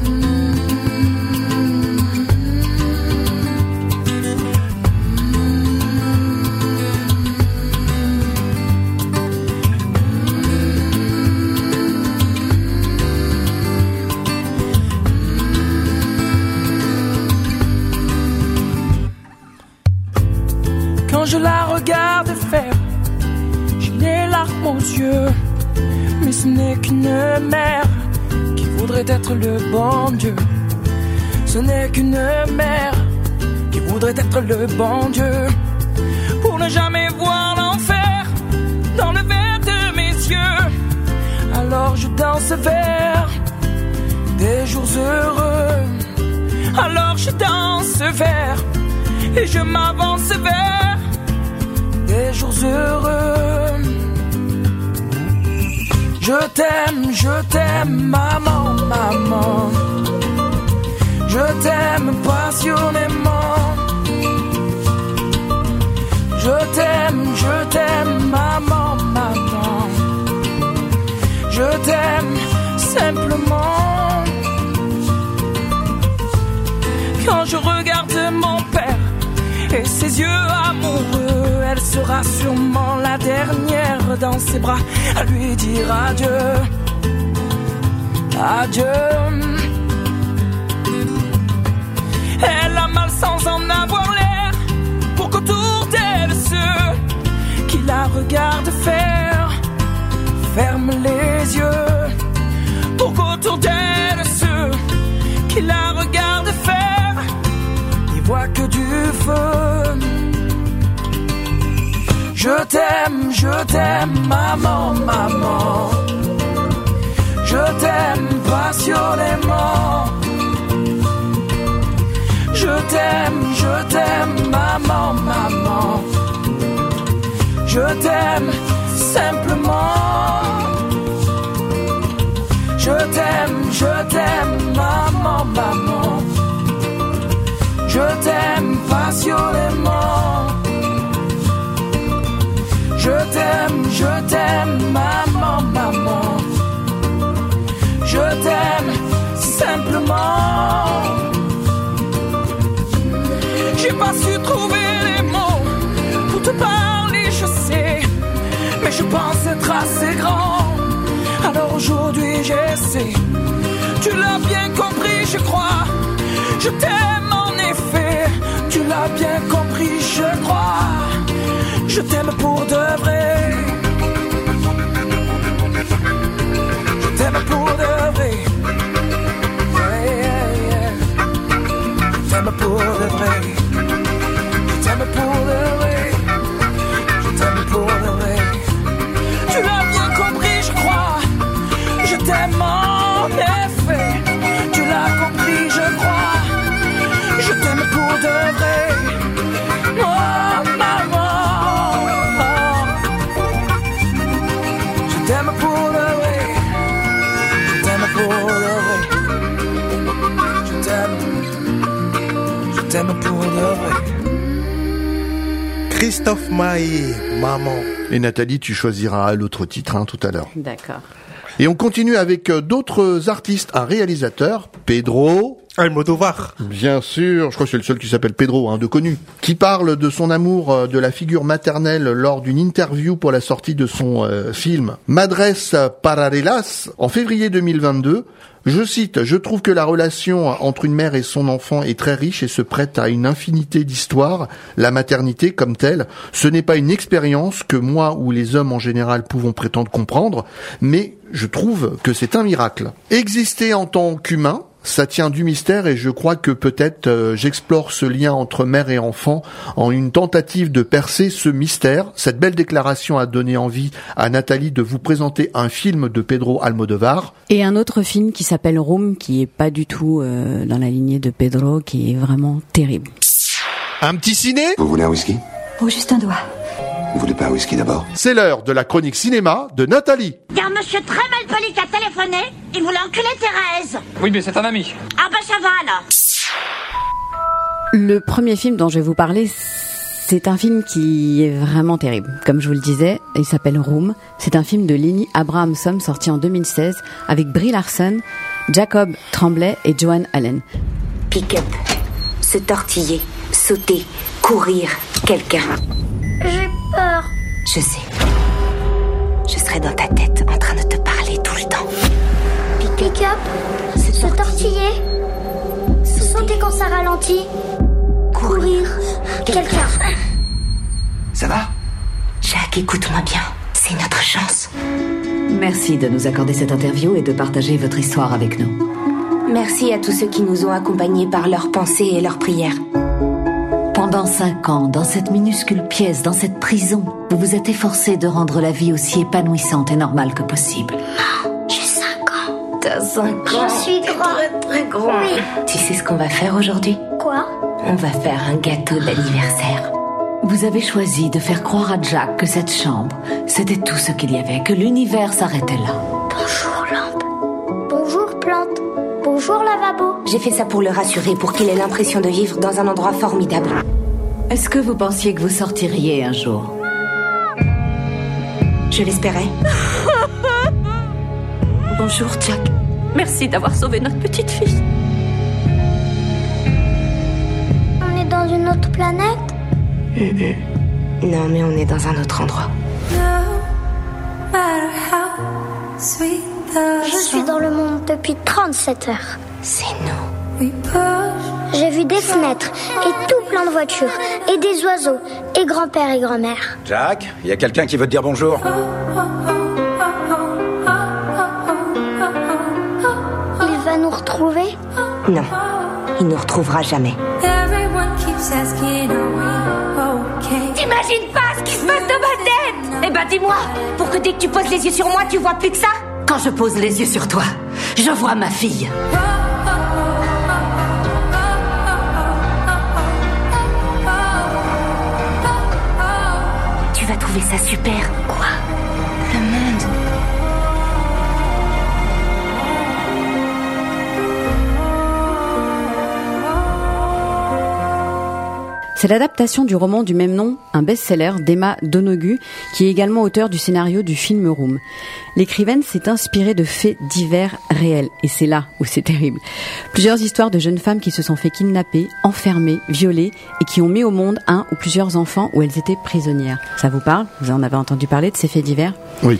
Quand je la regarde faire, j'ai les larmes aux yeux. Mais ce n'est qu'une mère qui voudrait être le bon Dieu. Ce n'est qu'une mère qui voudrait pourrait être le bon Dieu pour ne jamais voir l'enfer dans le verre de mes yeux. Alors je danse vers des jours heureux. Alors je danse vers et je m'avance vers des jours heureux. Je t'aime, je t'aime, maman, maman. Je t'aime passionnément. Je t'aime, je t'aime, maman, maman. Je t'aime simplement. Quand je regarde mon père et ses yeux amoureux, elle sera sûrement la dernière dans ses bras à lui dire adieu, adieu. Elle a mal sans en avoir l'air, pour qu'autour d'elle ceux qui la regardent faire ferment les yeux, pour qu'autour d'elle ceux qui la regardent faire n'y voient que du feu. Je t'aime, je t'aime, maman, maman. Je t'aime passionnément. Je t'aime, je t'aime, maman, maman. Je t'aime simplement. Je t'aime, je t'aime, maman, maman. Je t'aime passionnément. Je t'aime, je t'aime, maman, maman. Je t'aime simplement. J'ai pas su trouver les mots pour te parler, je sais, mais je pense être assez grand. Alors aujourd'hui j'essaie. Tu l'as bien compris, je crois. Je t'aime en effet. Tu l'as bien compris, je crois. Je t'aime pour de vrai. Je t'aime pour de vrai. Yeah, yeah, yeah. Je t'aime pour de vrai. Je t'aime pour de vrai. Je t'aime pour de vrai. Tu l'as bien compris, je crois. Je t'aime en effet. Tu l'as compris, je crois. Je t'aime pour de vrai. Oh, maman. Je t'aime pour de vrai. Je t'aime pour de vrai. Je t'aime. Je t'aime pour de vrai. Christophe Maé, maman. Et Nathalie, tu choisiras l'autre titre hein, tout à l'heure. D'accord. Et on continue avec d'autres artistes, un réalisateur, Pedro Almodovar. Bien sûr, je crois que c'est le seul qui s'appelle Pedro, hein, de connu, qui parle de son amour de la figure maternelle lors d'une interview pour la sortie de son euh, film Madres Paralelas en février deux mille vingt-deux. Je cite, « Je trouve que la relation entre une mère et son enfant est très riche et se prête à une infinité d'histoires. La maternité, comme telle, ce n'est pas une expérience que moi ou les hommes en général pouvons prétendre comprendre, mais je trouve que c'est un miracle. Exister en tant qu'humain, ça tient du mystère et je crois que peut-être euh, j'explore ce lien entre mère et enfant en une tentative de percer ce mystère. Cette belle déclaration a donné envie à Nathalie de vous présenter un film de Pedro Almodovar. Et un autre film qui s'appelle Room, qui est pas du tout euh, dans la lignée de Pedro, qui est vraiment terrible. Un petit ciné ? Vous voulez un whisky ? Oh, juste un doigt. Vous voulez pas un whisky d'abord ? C'est l'heure de la chronique cinéma de Nathalie. Il y a un monsieur très mal poli qui a téléphoné. Il voulait enculer Thérèse. Oui, mais c'est un ami. Ah bah ça va alors. Le premier film dont je vais vous parler, c'est un film qui est vraiment terrible. Comme je vous le disais, il s'appelle Room. C'est un film de Lenny Abrahamson sorti en deux mille seize avec Brie Larson, Jacob Tremblay et Joan Allen. Pick-up, se tortiller, sauter, courir, quelqu'un. J'ai peur. Je sais. Je serai dans ta tête en train de te parler tout le temps. Pick-up, se, se tortiller, sauter quand ça ralentit, courir, quelqu'un. Ça va ? Jack, écoute-moi bien. C'est notre chance. Merci de nous accorder cette interview et de partager votre histoire avec nous. Merci à tous ceux qui nous ont accompagnés par leurs pensées et leurs prières. Pendant cinq ans, dans cette minuscule pièce, dans cette prison, vous vous êtes efforcé de rendre la vie aussi épanouissante et normale que possible. J'ai cinq ans. T'as cinq ans. Je suis grand. Très très grand. Oui. Tu sais ce qu'on va faire aujourd'hui ? Quoi ? On va faire un gâteau d'anniversaire. Vous avez choisi de faire croire à Jack que cette chambre, c'était tout ce qu'il y avait, que l'univers s'arrêtait là. Bonjour lampe. Bonjour plante. Bonjour lavabo. J'ai fait ça pour le rassurer, pour qu'il ait l'impression de vivre dans un endroit formidable. Est-ce que vous pensiez que vous sortiriez un jour ? Je l'espérais. Bonjour Jack. Merci d'avoir sauvé notre petite fille. On est dans une autre planète ? Mm-mm. Non, mais on est dans un autre endroit. Je suis dans le monde depuis trente-sept heures. C'est nous. J'ai vu des fenêtres et tout plein de voitures et des oiseaux et grand-père et grand-mère. Jack, il y a quelqu'un qui veut te dire bonjour. Il va nous retrouver ? Non, il nous retrouvera jamais. T'imagines pas ce qui se passe dans ma tête ? Eh ben dis-moi, pour que dès que tu poses les yeux sur moi, tu vois plus que ça ? Quand je pose les yeux sur toi, je vois ma fille. Tu vas trouver ça super. Quoi ? Le monde. C'est l'adaptation du roman du même nom, un best-seller d'Emma Donoghue, qui est également auteur du scénario du film Room. L'écrivaine s'est inspirée de faits divers réels, et c'est là où c'est terrible. Plusieurs histoires de jeunes femmes qui se sont fait kidnapper, enfermer, violer, et qui ont mis au monde un ou plusieurs enfants où elles étaient prisonnières. Ça vous parle ? Vous en avez entendu parler de ces faits divers ? Oui.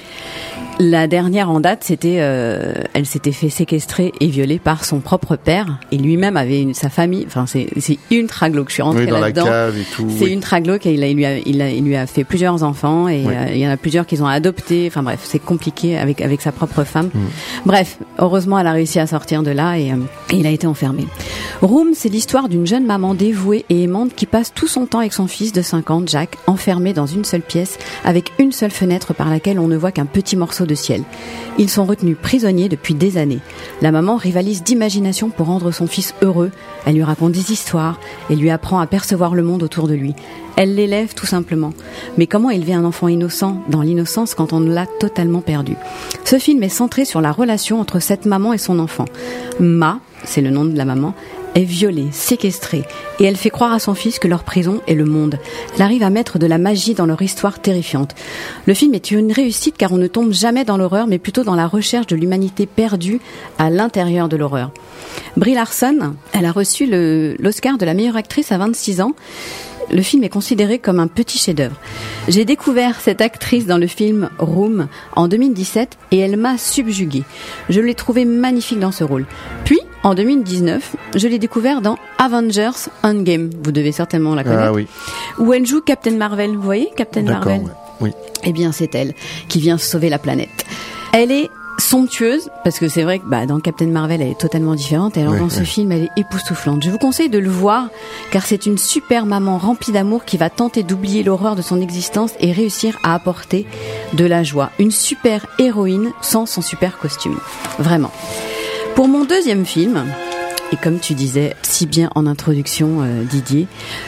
La dernière en date, c'était, euh, elle s'était fait séquestrer et violer par son propre père, et lui-même avait une, sa famille. Enfin, c'est, c'est ultra glauque. Je suis rentrée oui, dans là-dedans. La cave et tout, c'est oui. ultra glauque et il, a, il, lui a, il, a, il lui a fait plusieurs enfants et oui. euh, il y en a plusieurs qu'ils ont adoptés. Enfin bref, c'est compliqué avec avec sa propre femme. Mm. Bref, heureusement, elle a réussi à sortir de là et, euh, et il a été enfermé. Room, c'est l'histoire d'une jeune maman dévouée et aimante qui passe tout son temps avec son fils de cinq ans, Jack, enfermé dans une seule pièce avec une seule fenêtre par laquelle on ne voit qu'un petit morceau de ciel. Ils sont retenus prisonniers depuis des années. La maman rivalise d'imagination pour rendre son fils heureux. Elle lui raconte des histoires et lui apprend à percevoir le monde autour de lui. Elle l'élève tout simplement. Mais comment élever un enfant innocent dans l'innocence quand on l'a totalement perdu ? Ce film est centré sur la relation entre cette maman et son enfant. Ma, c'est le nom de la maman, est violée, séquestrée, et elle fait croire à son fils que leur prison est le monde. Elle arrive à mettre de la magie dans leur histoire terrifiante. Le film est une réussite car on ne tombe jamais dans l'horreur, mais plutôt dans la recherche de l'humanité perdue à l'intérieur de l'horreur. Brie Larson, elle a reçu le, l'Oscar de la meilleure actrice à vingt-six ans. Le film est considéré comme un petit chef-d'œuvre. J'ai découvert cette actrice dans le film Room en deux mille dix-sept et elle m'a subjuguée. Je l'ai trouvée magnifique dans ce rôle. Puis, en deux mille dix-neuf, je l'ai découvert dans Avengers Endgame. Vous devez certainement la connaître. Ah oui. Où elle joue Captain Marvel. Vous voyez Captain D'accord, Marvel ? ouais. Oui. Eh bien, c'est elle qui vient sauver la planète. Elle est somptueuse, parce que c'est vrai que bah, dans Captain Marvel, elle est totalement différente, et alors ouais, dans ce ouais. film, elle est époustouflante. Je vous conseille de le voir, car c'est une super maman remplie d'amour qui va tenter d'oublier l'horreur de son existence et réussir à apporter de la joie. Une super héroïne sans son super costume. Vraiment. Pour mon deuxième film, et comme tu disais si bien en introduction, euh, Didier,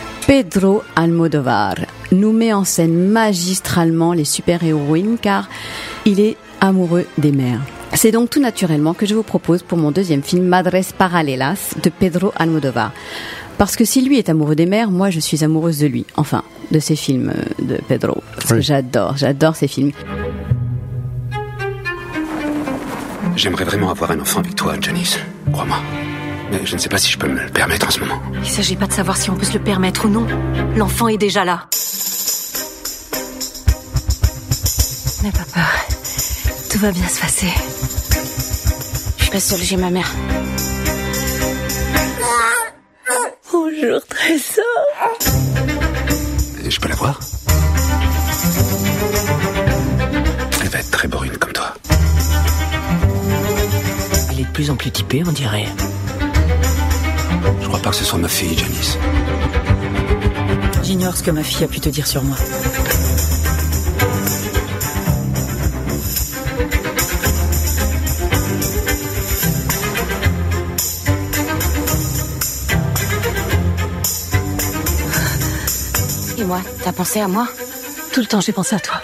Pedro Almodóvar nous met en scène magistralement les super-héroïnes, car il est amoureux des mers. C'est donc tout naturellement que je vous propose pour mon deuxième film Madres Paralelas de Pedro Almodóvar. Parce que si lui est amoureux des mers, moi je suis amoureuse de lui. Enfin, de ces films de Pedro. Parce oui. que j'adore, j'adore ces films. J'aimerais vraiment avoir un enfant avec toi, Janice. Crois-moi. Mais je ne sais pas si je peux me le permettre en ce moment. Il s'agit pas de savoir si on peut se le permettre ou non. L'enfant est déjà là. N'aie pas peur. Tout va bien se passer. Je suis pas seule, j'ai ma mère. Bonjour, Trésor. Je peux la voir ? Elle va être très brune comme toi. Elle est de plus en plus typée, on dirait. Je crois pas que ce soit ma fille, Janice. J'ignore ce que ma fille a pu te dire sur moi. Et moi, t'as pensé à moi? Tout le temps, j'ai pensé à toi.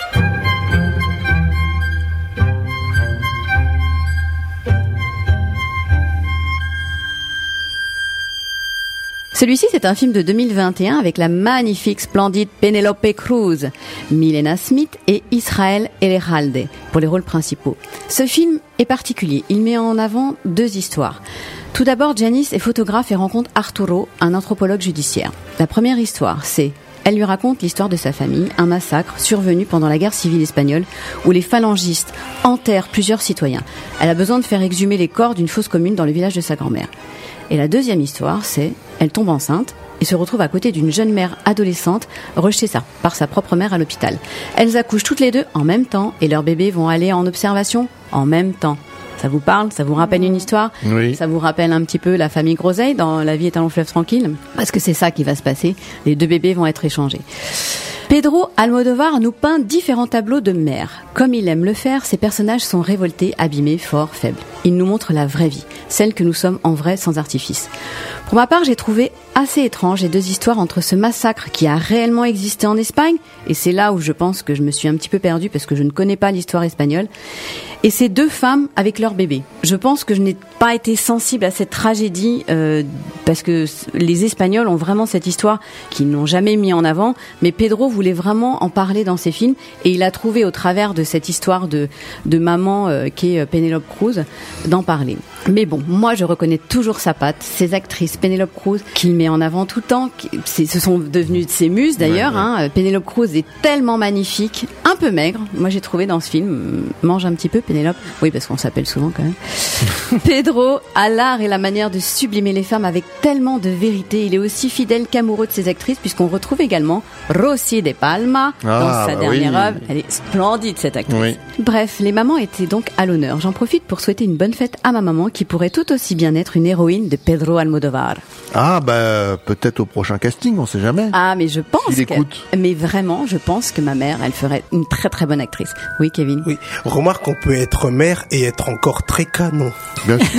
Celui-ci, c'est un film de deux mille vingt et un avec la magnifique, splendide Penelope Cruz, Milena Smith et Israel Ellerhalde pour les rôles principaux. Ce film est particulier. Il met en avant deux histoires. Tout d'abord, Janice est photographe et rencontre Arturo, un anthropologue judiciaire. La première histoire, c'est... Elle lui raconte l'histoire de sa famille, un massacre survenu pendant la guerre civile espagnole où les phalangistes enterrent plusieurs citoyens. Elle a besoin de faire exhumer les corps d'une fosse commune dans le village de sa grand-mère. Et la deuxième histoire, c'est elle tombe enceinte et se retrouve à côté d'une jeune mère adolescente rejetée par sa propre mère à l'hôpital. Elles accouchent toutes les deux en même temps et leurs bébés vont aller en observation en même temps. Ça vous parle? Ça vous rappelle une histoire? Oui. Ça vous rappelle un petit peu la famille Groseille dans La vie est un long fleuve tranquille? Parce que c'est ça qui va se passer. Les deux bébés vont être échangés. Pedro Almodovar nous peint différents tableaux de mères. Comme il aime le faire, ses personnages sont révoltés, abîmés, forts, faibles. Il nous montre la vraie vie, celle que nous sommes en vrai sans artifice. Pour ma part, j'ai trouvé assez étrange les deux histoires entre ce massacre qui a réellement existé en Espagne, et c'est là où je pense que je me suis un petit peu perdue parce que je ne connais pas l'histoire espagnole, et ces deux femmes avec leur bébé. Je pense que je n'ai pas été sensible à cette tragédie euh, parce que les Espagnols ont vraiment cette histoire qu'ils n'ont jamais mis en avant, mais Pedro voulait vraiment en parler dans ses films et il a trouvé au travers de cette histoire de, de maman euh, qui est Penelope Cruz d'en parler. Mais bon, moi je reconnais toujours sa patte, ces actrices, Penelope Cruz qu'il met en avant tout le temps, c'est, ce sont devenues ses muses d'ailleurs. Ouais, ouais. Hein. Penelope Cruz est tellement magnifique, un peu maigre, moi j'ai trouvé dans ce film, mange un petit peu Penelope, oui parce qu'on s'appelle souvent quand même. Pedro a l'art et la manière de sublimer les femmes avec tellement de vérité, il est aussi fidèle qu'amoureux de ses actrices puisqu'on retrouve également Rosy de Palma ah, dans sa bah dernière oui. œuvre, elle est splendide cette actrice. Oui. Bref, les mamans étaient donc à l'honneur, j'en profite pour souhaiter une bonne fête à ma maman qui pourrait tout aussi bien être une héroïne de Pedro Almodovar. Ah bah peut-être au prochain casting, on sait jamais. Ah mais je pense Il que écoute. mais vraiment je pense que ma mère elle ferait une très très bonne actrice. Oui Kevin. Oui, remarque qu'on peut être mère et être encore très canon. Bien sûr.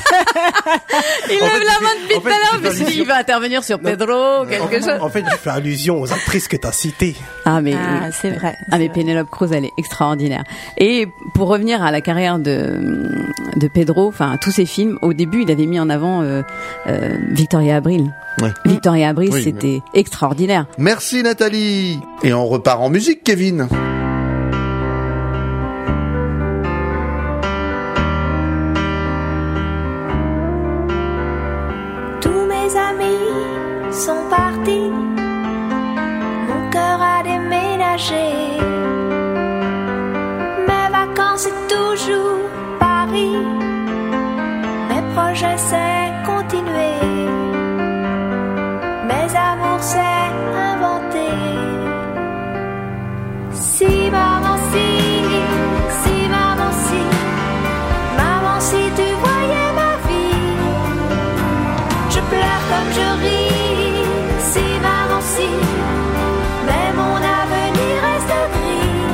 Il lève la main depuis tout à l'heure, mais je me suis dit il va intervenir sur Pedro, quelque chose. En fait, je fais allusion aux actrices que tu as citées. Ah mais ah, c'est vrai. Ah mais Penelope Cruz elle est extraordinaire. Et pour revenir à la carrière de de Pedro, enfin tous ses films, au début il avait mis en avant euh, euh, Victoria Abril. Ouais. Victoria Abril, oui, c'était mais... extraordinaire. Merci Nathalie. Et on repart en musique, Kevin. Tous mes amis sont partis, mon cœur a déménagé. Mes vacances c'est toujours Paris, mes projets c'est continuer, mes amours c'est inventer. Si maman si, si maman si, maman si tu voyais ma vie, je pleure comme je ris. Si maman si, mais mon avenir reste gris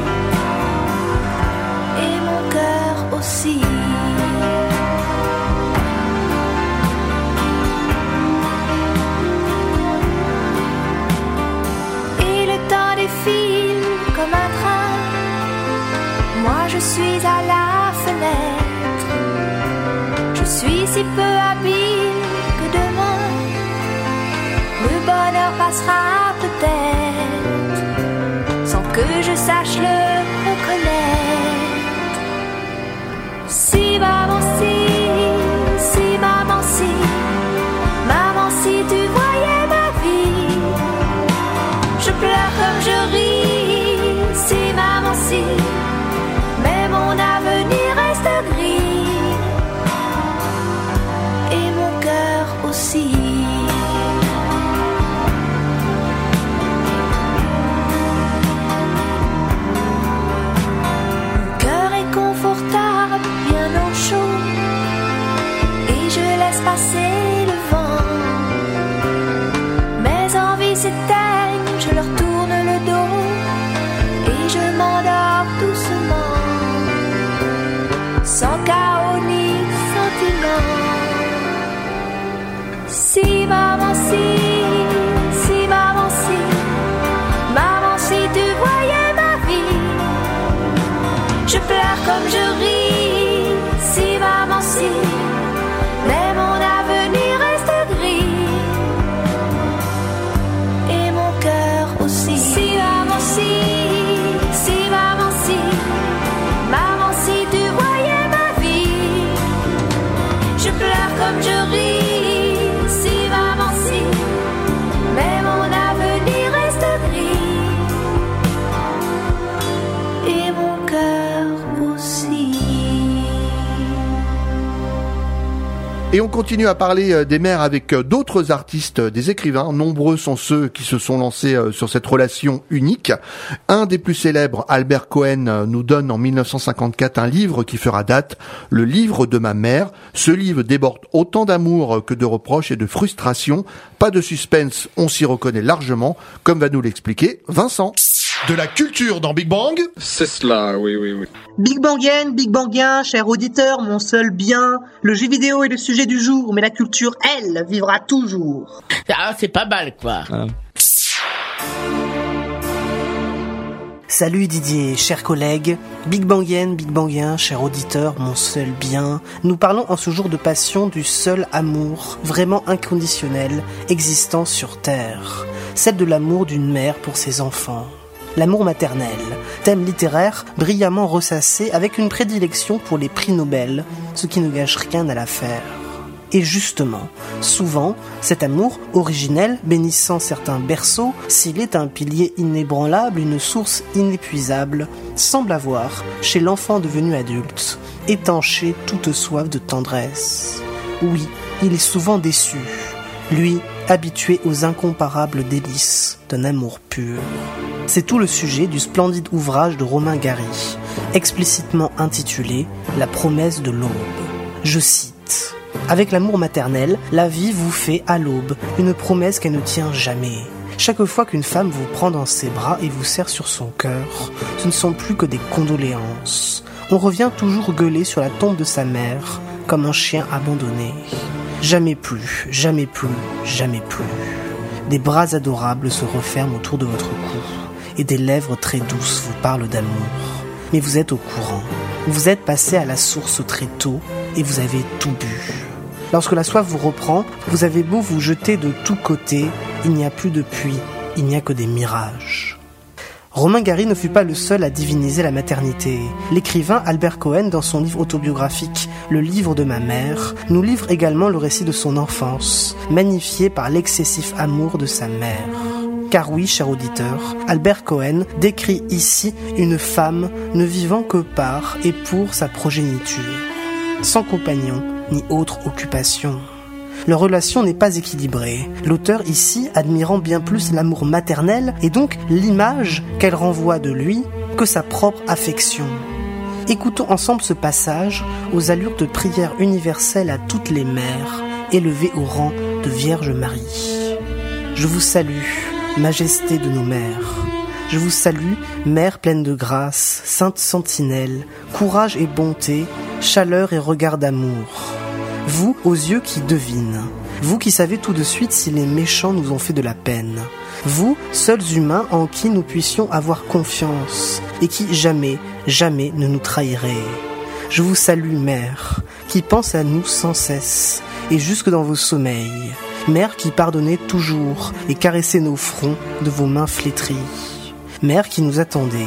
et mon cœur aussi. Et le temps défile comme un train, moi je suis à la fenêtre, je suis si peu habile que demain le bonheur passera peut-être sans que je sache le reconnaître. Si maman si, si maman si, maman si tu voyais ma vie, je pleure comme je ris. Si maman si, mais mon avenir reste gris et mon cœur aussi. Mon cœur est confortable, bien au chaud, et je laisse passer le vent. Mes envies s'éteignent Et on continue à parler des mères avec d'autres artistes, des écrivains. Nombreux sont ceux qui se sont lancés sur cette relation unique. Un des plus célèbres, Albert Cohen, nous donne en mille neuf cent cinquante-quatre un livre qui fera date, Le livre de ma mère. Ce livre déborde autant d'amour que de reproches et de frustration. Pas de suspense, on s'y reconnaît largement, comme va nous l'expliquer Vincent. De la culture dans Big Bang? C'est cela, oui, oui, oui. Big Bangien, Big Bangien, cher auditeur, mon seul bien. Le jeu vidéo est le sujet du jour, mais la culture, elle, vivra toujours. Ah, c'est pas mal, quoi. Ah. Salut Didier, chers collègues. Big Bangien, Big Bangien, cher auditeur, mon seul bien. Nous parlons en ce jour de passion du seul amour, vraiment inconditionnel, existant sur Terre. Celle de l'amour d'une mère pour ses enfants. L'amour maternel, thème littéraire brillamment ressassé avec une prédilection pour les prix Nobel, ce qui ne gâche rien à l'affaire. Et justement, souvent, cet amour originel, bénissant certains berceaux, s'il est un pilier inébranlable, une source inépuisable, semble avoir, chez l'enfant devenu adulte, étanché toute soif de tendresse. Oui, il est souvent déçu, lui, habitué aux incomparables délices d'un amour pur. C'est tout le sujet du splendide ouvrage de Romain Gary, explicitement intitulé « La promesse de l'aube ». Je cite « Avec l'amour maternel, la vie vous fait à l'aube une promesse qu'elle ne tient jamais. Chaque fois qu'une femme vous prend dans ses bras et vous serre sur son cœur, ce ne sont plus que des condoléances. On revient toujours gueuler sur la tombe de sa mère, comme un chien abandonné. Jamais plus, jamais plus, jamais plus. Des bras adorables se referment autour de votre cou. Et des lèvres très douces vous parlent d'amour. Mais vous êtes au courant. Vous êtes passé à la source très tôt et vous avez tout bu. Lorsque la soif vous reprend, vous avez beau vous jeter de tous côtés, il n'y a plus de puits, il n'y a que des mirages. Romain Gary ne fut pas le seul à diviniser la maternité. L'écrivain Albert Cohen, dans son livre autobiographique « Le livre de ma mère », nous livre également le récit de son enfance, magnifié par l'excessif amour de sa mère. Car oui, cher auditeur, Albert Cohen décrit ici une femme ne vivant que par et pour sa progéniture, sans compagnon ni autre occupation. Leur relation n'est pas équilibrée. L'auteur ici admirant bien plus l'amour maternel et donc l'image qu'elle renvoie de lui que sa propre affection. Écoutons ensemble ce passage aux allures de prière universelle à toutes les mères, élevées au rang de Vierge Marie. Je vous salue, majesté de nos mères. Je vous salue, mère pleine de grâce, sainte sentinelle, courage et bonté, chaleur et regard d'amour. Vous, aux yeux qui devinent. Vous qui savez tout de suite si les méchants nous ont fait de la peine. Vous, seuls humains en qui nous puissions avoir confiance et qui jamais, jamais ne nous trahirez. Je vous salue, mère, qui pense à nous sans cesse et jusque dans vos sommeils. Mère qui pardonnait toujours et caressait nos fronts de vos mains flétries. Mère qui nous attendait.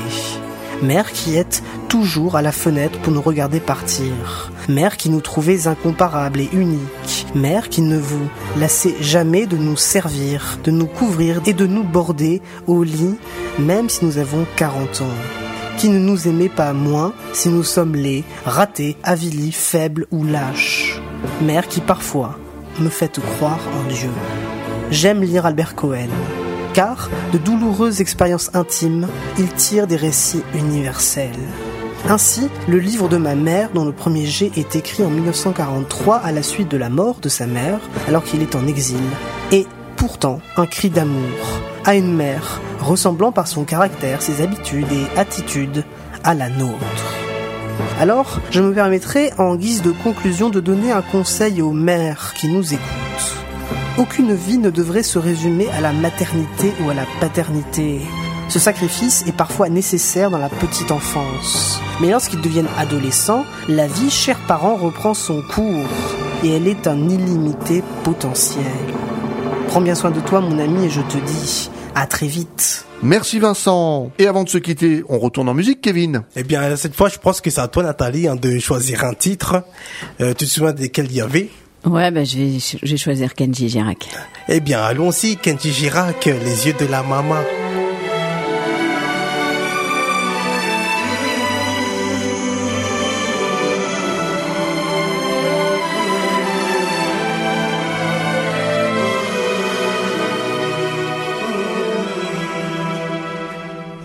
Mère qui êtes toujours à la fenêtre pour nous regarder partir. Mère qui nous trouvait incomparables et uniques. Mère qui ne vous lassait jamais de nous servir, de nous couvrir et de nous border au lit, même si nous avons quarante ans. Qui ne nous aimait pas moins si nous sommes laids, ratés, avilis, faibles ou lâches. Mère qui parfois me fait croire en Dieu. J'aime lire Albert Cohen. Car, de douloureuses expériences intimes, il tire des récits universels. Ainsi, le livre de ma mère, dont le premier jet est écrit en mille neuf cent quarante-trois à la suite de la mort de sa mère, alors qu'il est en exil, est pourtant un cri d'amour à une mère ressemblant par son caractère, ses habitudes et attitudes à la nôtre. Alors, je me permettrai, en guise de conclusion, de donner un conseil aux mères qui nous écoutent. Aucune vie ne devrait se résumer à la maternité ou à la paternité. Ce sacrifice est parfois nécessaire dans la petite enfance. Mais lorsqu'ils deviennent adolescents, la vie, chers parents, reprend son cours. Et elle est un illimité potentiel. Prends bien soin de toi, mon ami, et je te dis à très vite. Merci Vincent. Et avant de se quitter, on retourne en musique, Kevin. Eh bien, cette fois, je pense que c'est à toi, Nathalie, hein, de choisir un titre. Euh, tu te souviens desquels il y avait ? Ouais, ben je vais, je vais choisir Kenji Girac. Eh bien, allons-y, Kenji Girac, les yeux de la maman.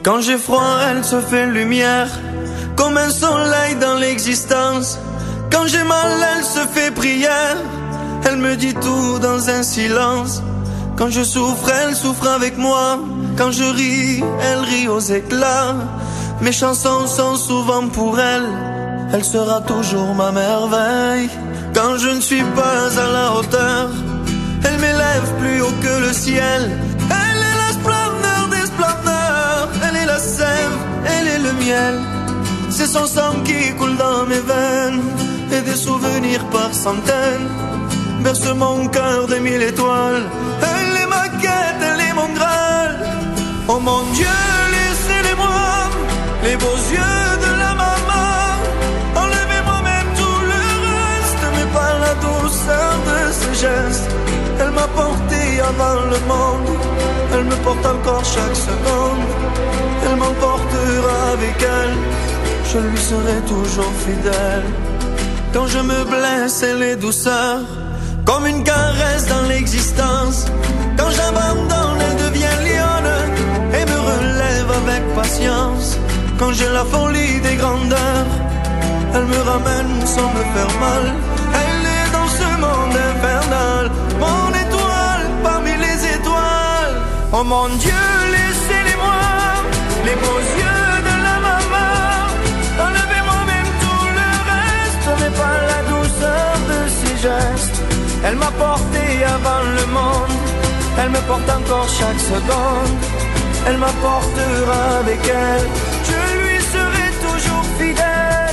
Quand j'ai froid, elle se fait lumière, comme un soleil dans l'existence. Quand j'ai mal, elle se fait prière, elle me dit tout dans un silence. Quand je souffre, elle souffre avec moi. Quand je ris, elle rit aux éclats. Mes chansons sont souvent pour elle, elle sera toujours ma merveille. Quand je ne suis pas à la hauteur, elle m'élève plus haut que le ciel. Elle est la splendeur des splendeurs, elle est la sève, elle est le miel. C'est son sang qui coule dans mes veines, et des souvenirs par centaines berce mon cœur de mille étoiles. Elle est ma quête, elle est mon Graal. Oh mon Dieu, laissez-les-moi, les beaux yeux de la maman. Enlevez-moi même tout le reste, mais pas la douceur de ses gestes. Elle m'a porté avant le monde, elle me porte encore chaque seconde. Elle m'emportera avec elle, je lui serai toujours fidèle. Quand je me blesse, elle est douceur, comme une caresse dans l'existence. Quand j'abandonne, elle devient lionne et me relève avec patience. Quand j'ai la folie des grandeurs, elle me ramène sans me faire mal. Elle est dans ce monde infernal, mon étoile parmi les étoiles. Oh mon Dieu, laissez-les-moi, les beaux yeux de la maman. Enlevez-moi même tout le reste, mais pas la douceur de ses gestes. Elle m'a porté avant le monde, elle me porte encore chaque seconde. Elle m'apportera avec elle, je lui serai toujours fidèle.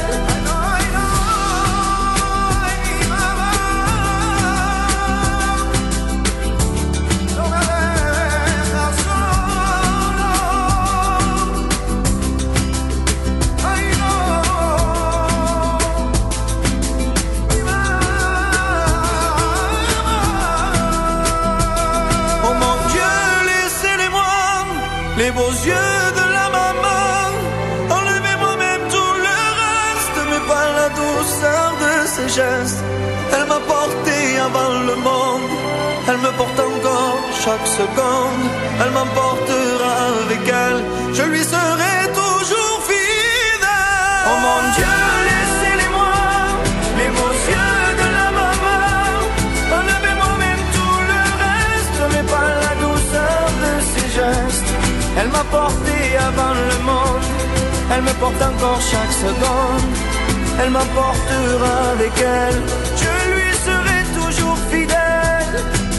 Les beaux yeux de la maman, enlevez-moi même tout le reste, mais pas la douceur de ses gestes. Elle m'a porté avant le monde, elle me porte encore chaque seconde. Elle m'emportera avec elle, je lui serai toujours fidèle. Oh mon Dieu, laissez-les-moi, les beaux yeux de la maman. Enlevez-moi même tout le reste, mais pas la douceur de ses gestes. Elle m'a porté avant le monde, elle me porte encore chaque seconde. Elle m'emportera avec elle, je lui serai toujours fidèle.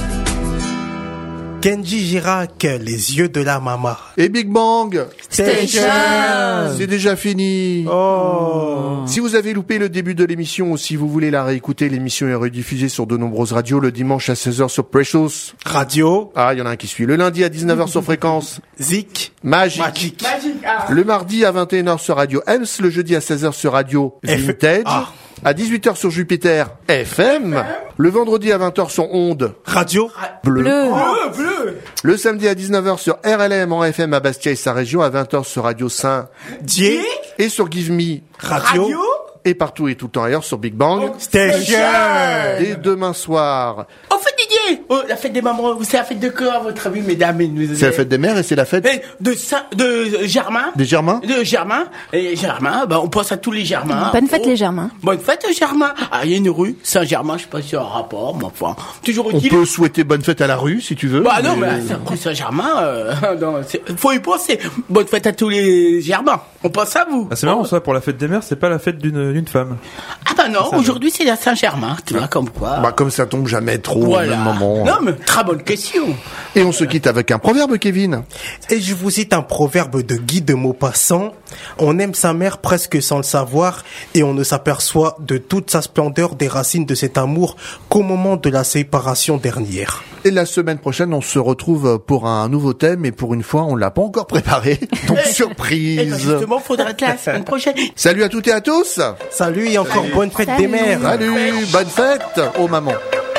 Kenji Girac, les yeux de la maman. Et Big Bang Station. C'est déjà fini. Oh. Si vous avez loupé le début de l'émission ou si vous voulez la réécouter, l'émission est rediffusée sur de nombreuses radios le dimanche à seize heures sur Precious Radio. Ah, il y en a un qui suit. Le lundi à dix-neuf heures sur Fréquence Zik. Magique. Magique. Magique, ah. Le mardi à vingt et une heures sur Radio Ems, le jeudi à seize heures sur Radio F- Vintage. Ah. À dix-huit heures sur Jupiter F M. Le vendredi à vingt heures sur Onde Radio Bleu. Bleu, bleu. Le samedi à dix-neuf heures sur R L M en F M à Bastia et sa région, à vingt heures sur Radio Saint Dieu. et sur Give Me Radio. Radio. et partout et tout le temps ailleurs sur Big Bang. Station. Et demain soir, Au fait, Didier, oh, la fête des mamans, c'est la fête de quoi, à votre avis, mesdames et mesdemoiselles? c'est la fête des mères et c'est la fête Eh, De Saint, de Germain. des Germains. De Germain. Et Germain, bah, on pense à tous les Germains. Bonne fête Oh. les Germains. Bonne fête Germain. Ah, il y a une rue, Saint-Germain, je sais pas si y a un rapport, mais enfin, toujours On utile. peut souhaiter bonne fête à la rue si tu veux. Bah non, mais mais- c'est rue Saint-Germain, euh, non, c'est- faut y penser. Bonne fête à tous les Germains. On pense à vous. Ah, c'est marrant ça, pour la fête des mères, c'est pas la fête d'une d'une femme. Ah bah non, aujourd'hui c'est la Saint-Germain, tu vois, comme quoi. Bah comme ça tombe jamais trop Voilà. au même moment. Non mais très bonne question. Et on se quitte avec un proverbe, Kevin. Et je vous cite un proverbe de Guy de Maupassant. On aime sa mère presque sans le savoir et on ne s'aperçoit de toute sa splendeur des racines de cet amour qu'au moment de la séparation dernière. Et la semaine prochaine, on se retrouve pour un nouveau thème et pour une fois, on l'a pas encore préparé. Donc Et ben surprise. justement, faudra être là la semaine prochaine. Salut à toutes et à tous. Salut et encore bonne fête des mères. Salut, bonne fête aux mamans.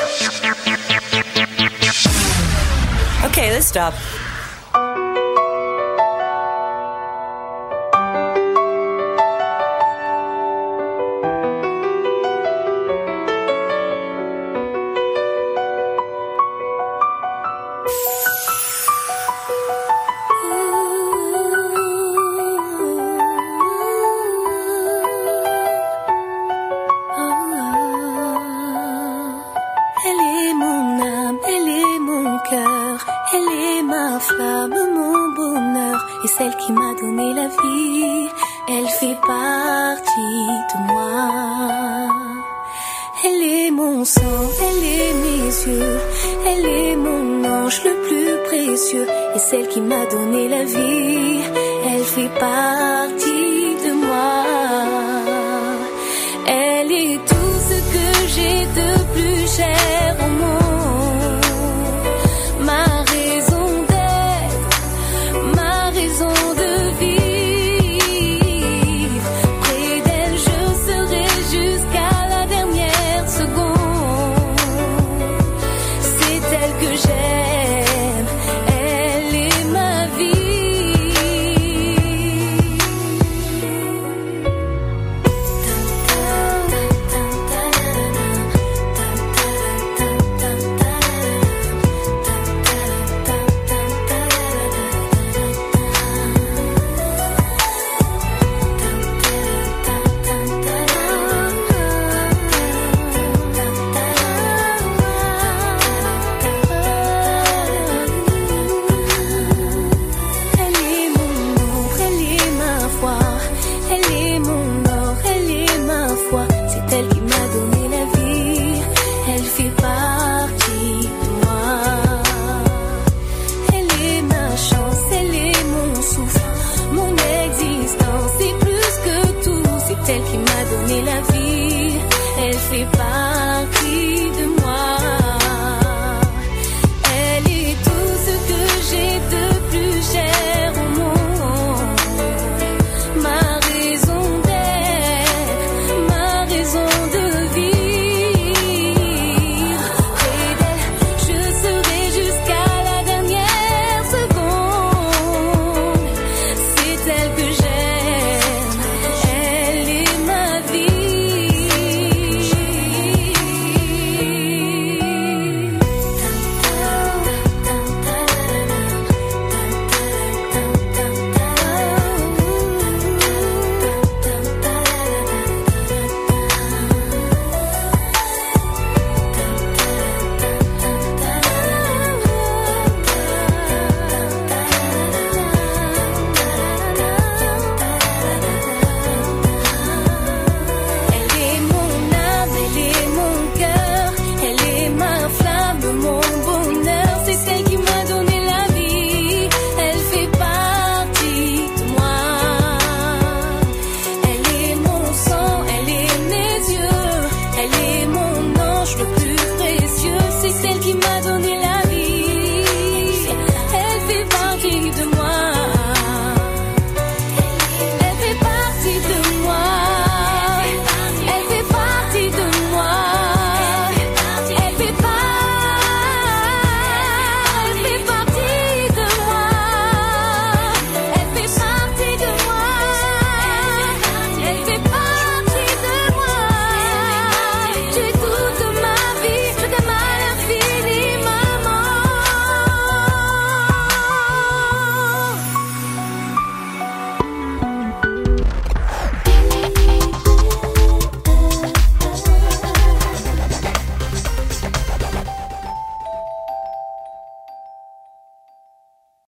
Okay, let's stop. femme, mon bonheur, et celle qui m'a donné la vie. Elle fait partie de moi. Elle est mon sang, elle est mes yeux, elle est mon ange le plus précieux, et celle qui m'a donné la vie. Elle fait partie de moi. Elle est tout ce que j'ai de plus cher au monde. Ma raison d'être, ma raison de vivre. Près d'elle je serai jusqu'à la dernière seconde. C'est elle que j'aime, elle est ma vie. Celle qui m'a donné la vie, elle fait partie de moi.